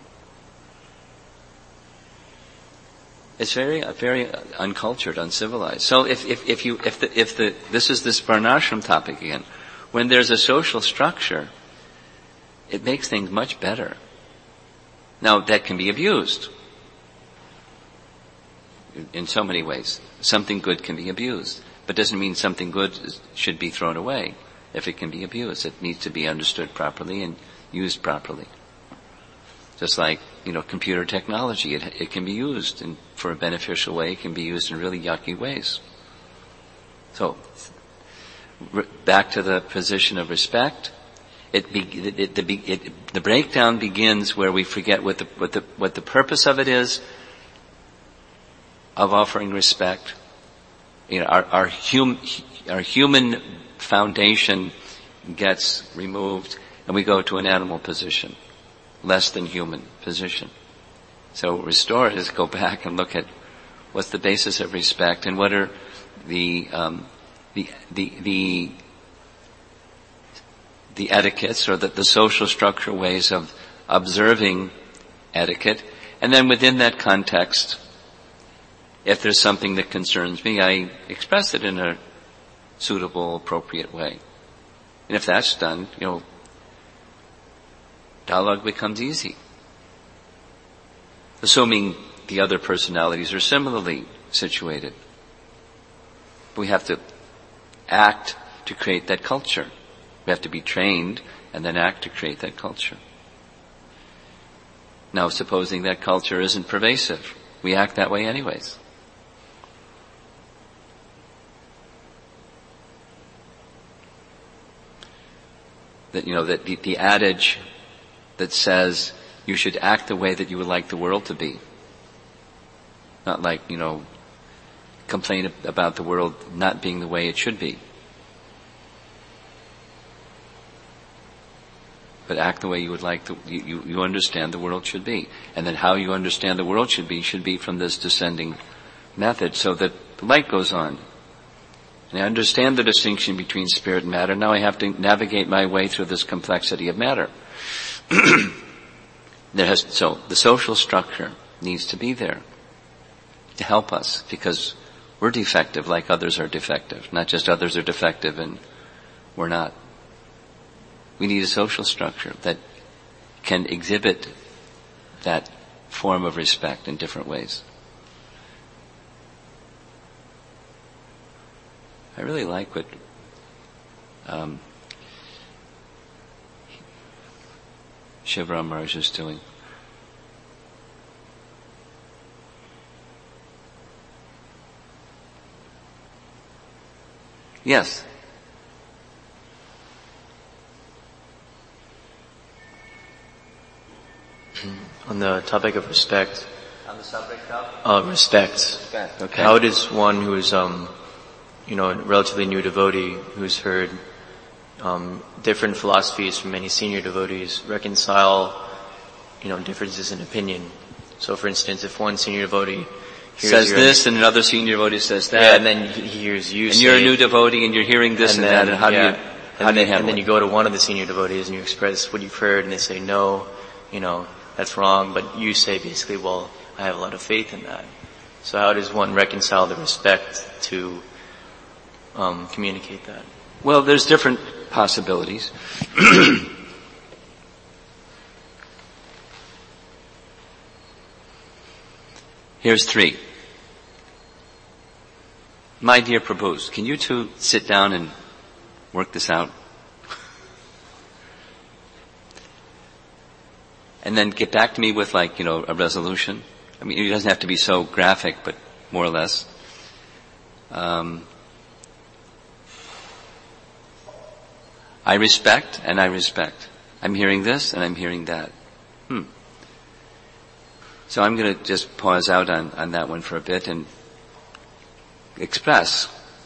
It's very uncultured, uncivilized. So this is this varnashram topic again. When there's a social structure, it makes things much better. Now, that can be abused in so many ways. Something good can be abused, but doesn't mean something good should be thrown away. If it can be abused, it needs to be understood properly and used properly. Just like, computer technology, it can be used for a beneficial way. It can be used in really yucky ways. So, back to the position of respect. The breakdown begins where we forget what the purpose of it is, of offering respect. Our human foundation gets removed, and we go to an animal position, less than human position. So restore is go back and look at what's the basis of respect and what are the etiquettes or the social structure ways of observing etiquette. And then within that context, if there's something that concerns me, I express it in a suitable, appropriate way. And if that's done, dialogue becomes easy. Assuming the other personalities are similarly situated. We have to act to create that culture. We have to be trained and then act to create that culture. Now, supposing that culture isn't pervasive, we act that way anyways. That, that the adage that says you should act the way that you would like the world to be. Not like, complain about the world not being the way it should be. But act the way you would like you understand the world should be. And then how you understand the world should be from this descending method so that the light goes on. And I understand the distinction between spirit and matter. Now I have to navigate my way through this complexity of matter. So the social structure needs to be there to help us because we're defective like others are defective. Not just others are defective and we're not. We need a social structure that can exhibit that form of respect in different ways. I really like what Shivaram Maharaj is doing. Yes. On the topic of respect. On the subject of? Respect. Okay. How does one who is, a relatively new devotee who's heard different philosophies from many senior devotees reconcile, differences in opinion? So for instance, if one senior devotee says this and another senior devotee says that. Yeah, and then he hears you and say you're a new devotee and you're hearing this and that, and how do you handle and then it? you go to one of the senior devotees and you express what you've heard, and they say, no, that's wrong, but you say basically, well, I have a lot of faith in that. So how does one reconcile the respect to communicate that? Well, there's different possibilities. Here's 3. My dear Prabhus, can you two sit down and work this out? And then get back to me with a resolution. I mean, it doesn't have to be so graphic, but more or less. I respect and I respect. I'm hearing this and I'm hearing that. So I'm going to just pause out on that one for a bit and express.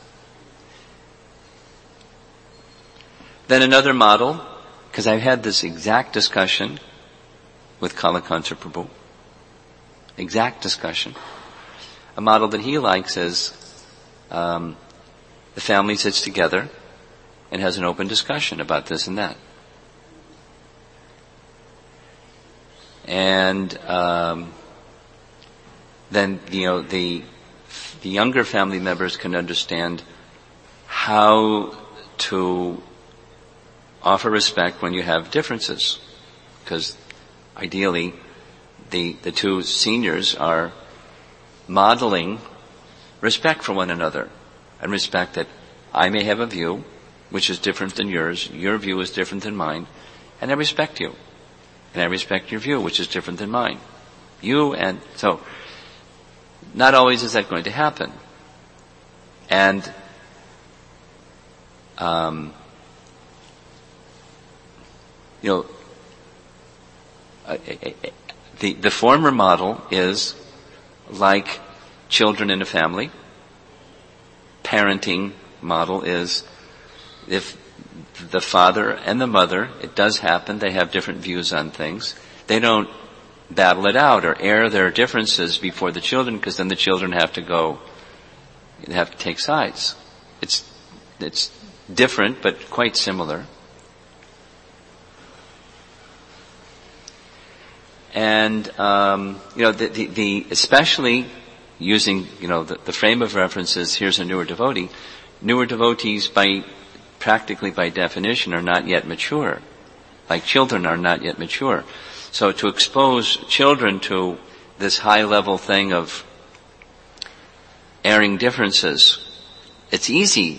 Then another model, because I've had this exact discussion with Kalakanta Prabhu. Exact discussion. A model that he likes is the family sits together and has an open discussion about this and that. And then the younger family members can understand how to offer respect when you have differences, because ideally the two seniors are modeling respect for one another, and respect that I may have a view which is different than yours, your view is different than mine, and I respect you. And I respect your view, which is different than mine. So, not always is that going to happen. And, the former model is like children in a family. Parenting model is if the father and the mother, it does happen, they have different views on things. They don't battle it out or air their differences before the children, because then the children have to take sides. It's different, but quite similar. And, especially using, the frame of references, here's a newer devotee. Newer devotees practically by definition are not yet mature. Like children are not yet mature. So to expose children to this high level thing of airing differences, it's easy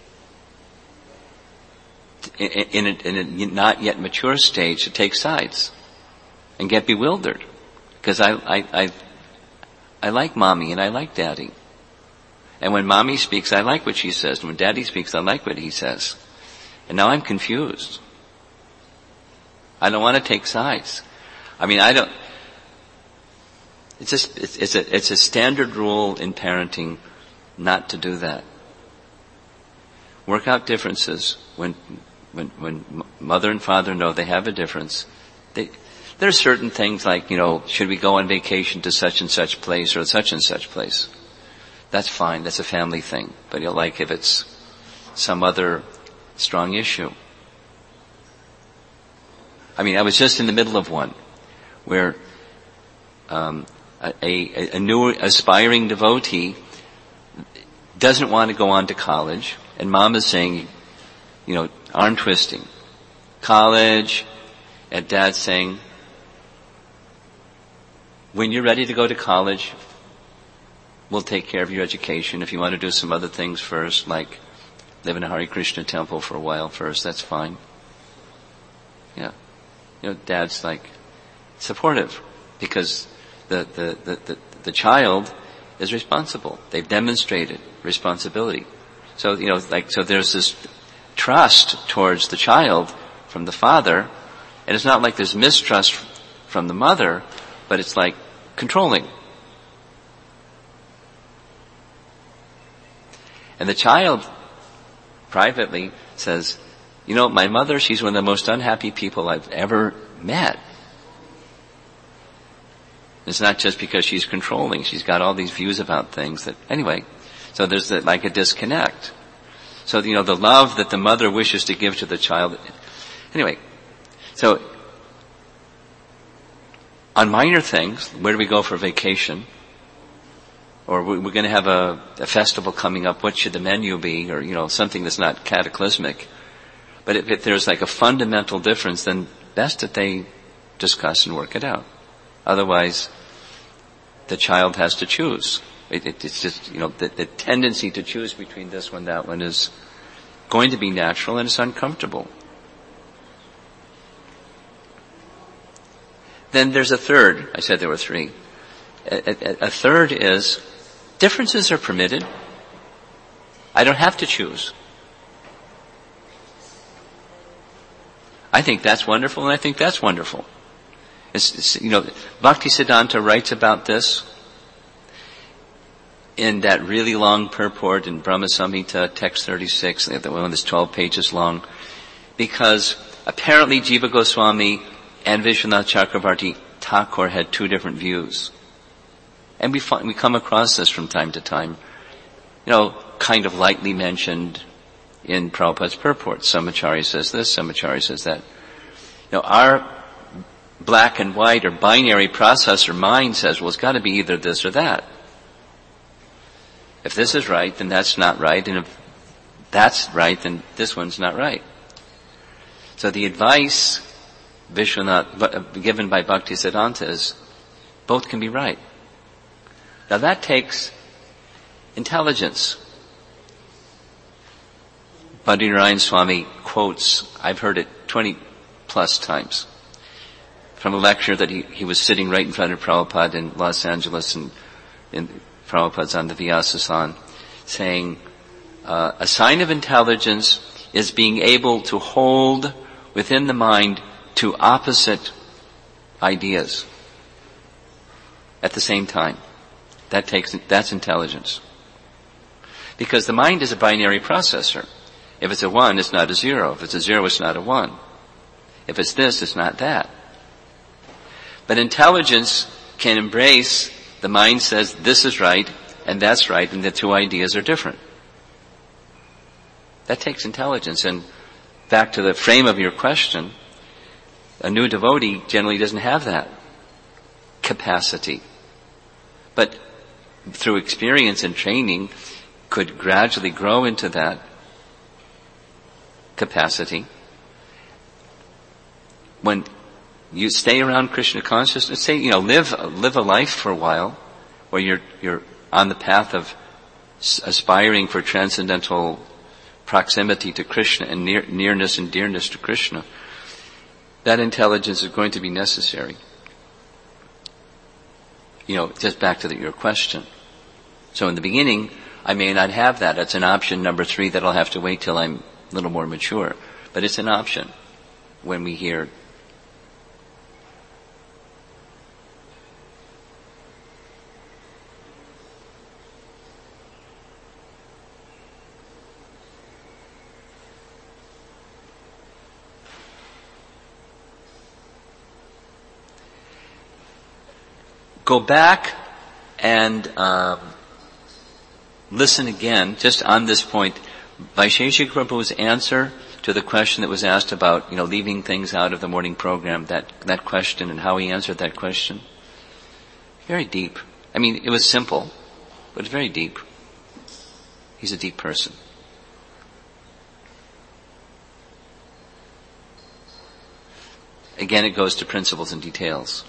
in a not yet mature stage to take sides and get bewildered. Because I like mommy and I like daddy. And when mommy speaks, I like what she says. And when daddy speaks, I like what he says. And now I'm confused. I don't want to take sides. I mean, it's a standard rule in parenting not to do that. Work out differences when mother and father know they have a difference. There are certain things like, should we go on vacation to such and such place or such and such place? That's fine. That's a family thing. But if it's some other strong issue. I mean, I was just in the middle of one where a new aspiring devotee doesn't want to go on to college, and mom is saying, arm twisting, college, and dad's saying, when you're ready to go to college, we'll take care of your education. If you want to do some other things first, like live in a Hare Krishna temple for a while first, that's fine. Yeah. Dad's supportive, because the child is responsible. They've demonstrated responsibility. So, so there's this trust towards the child from the father, and it's not like there's mistrust from the mother, but it's like controlling. And the child privately says, my mother, she's one of the most unhappy people I've ever met. It's not just because she's controlling. She's got all these views about things that, anyway, so there's like a disconnect. So, the love that the mother wishes to give to the child. Anyway, so on minor things, where do we go for vacation? Or we're going to have a festival coming up. What should the menu be? Or, something that's not cataclysmic. But if there's like a fundamental difference, then best that they discuss and work it out. Otherwise, the child has to choose. It's just, the tendency to choose between this one, that one is going to be natural and it's uncomfortable. Then there's a third. I said there were three. A third is differences are permitted. I don't have to choose. I think that's wonderful, and I think that's wonderful. Bhaktisiddhanta writes about this in that really long purport in Brahma Samhita, text 36, the one that's 12 pages long, because apparently Jiva Goswami and Vishwanath Chakravarti Thakur had two different views. And we come across this from time to time, kind of lightly mentioned in Prabhupada's purport. Some acharya says this, some acharya says that. Our black and white or binary processor mind says, well, it's got to be either this or that. If this is right, then that's not right, and if that's right, then this one's not right. So the advice given by Bhaktisiddhanta is both can be right. Now that takes intelligence. Bhaktisiddhanta Swami quotes, I've heard it 20 plus times, from a lecture that he was sitting right in front of Prabhupada in Los Angeles, and Prabhupada's on the Vyasasan, saying, a sign of intelligence is being able to hold within the mind two opposite ideas at the same time. That's intelligence. Because the mind is a binary processor. If it's a 1, it's not a 0. If it's a 0, it's not a 1. If it's this, it's not that. But intelligence can embrace, the mind says this is right and that's right, and the two ideas are different. That takes intelligence. And back to the frame of your question, a new devotee generally doesn't have that capacity. But through experience and training could gradually grow into that capacity. When you stay around Krishna consciousness, say, live a life for a while where you're on the path of aspiring for transcendental proximity to Krishna and nearness and dearness to Krishna, that intelligence is going to be necessary. Just back to your question. So in the beginning, I may not have that. That's an option number 3 that I'll have to wait till I'm a little more mature. But it's an option when we hear. Go back and listen again, just on this point, Vaisheshika Prabhu's answer to the question that was asked about, leaving things out of the morning program, that question and how he answered that question. Very deep. It was simple, but very deep. He's a deep person. Again, it goes to principles and details.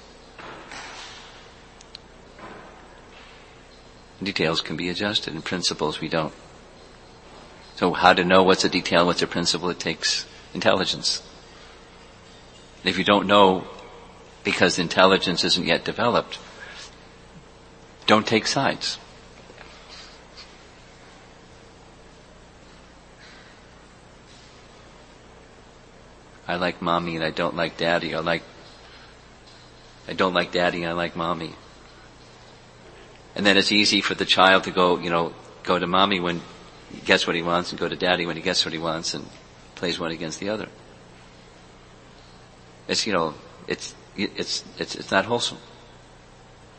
Details can be adjusted, and principles we don't. So how to know what's a detail, what's a principle? It takes intelligence. And if you don't know because intelligence isn't yet developed, don't take sides. I like mommy and I don't like daddy. I don't like daddy and I like mommy. And then it's easy for the child to go to mommy when he gets what he wants and go to daddy when he gets what he wants and plays one against the other. It's not wholesome.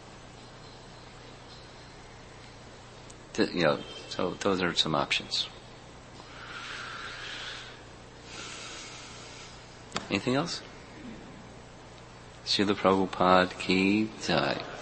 So those are some options. Anything else? Srila Prabhupada ki jai.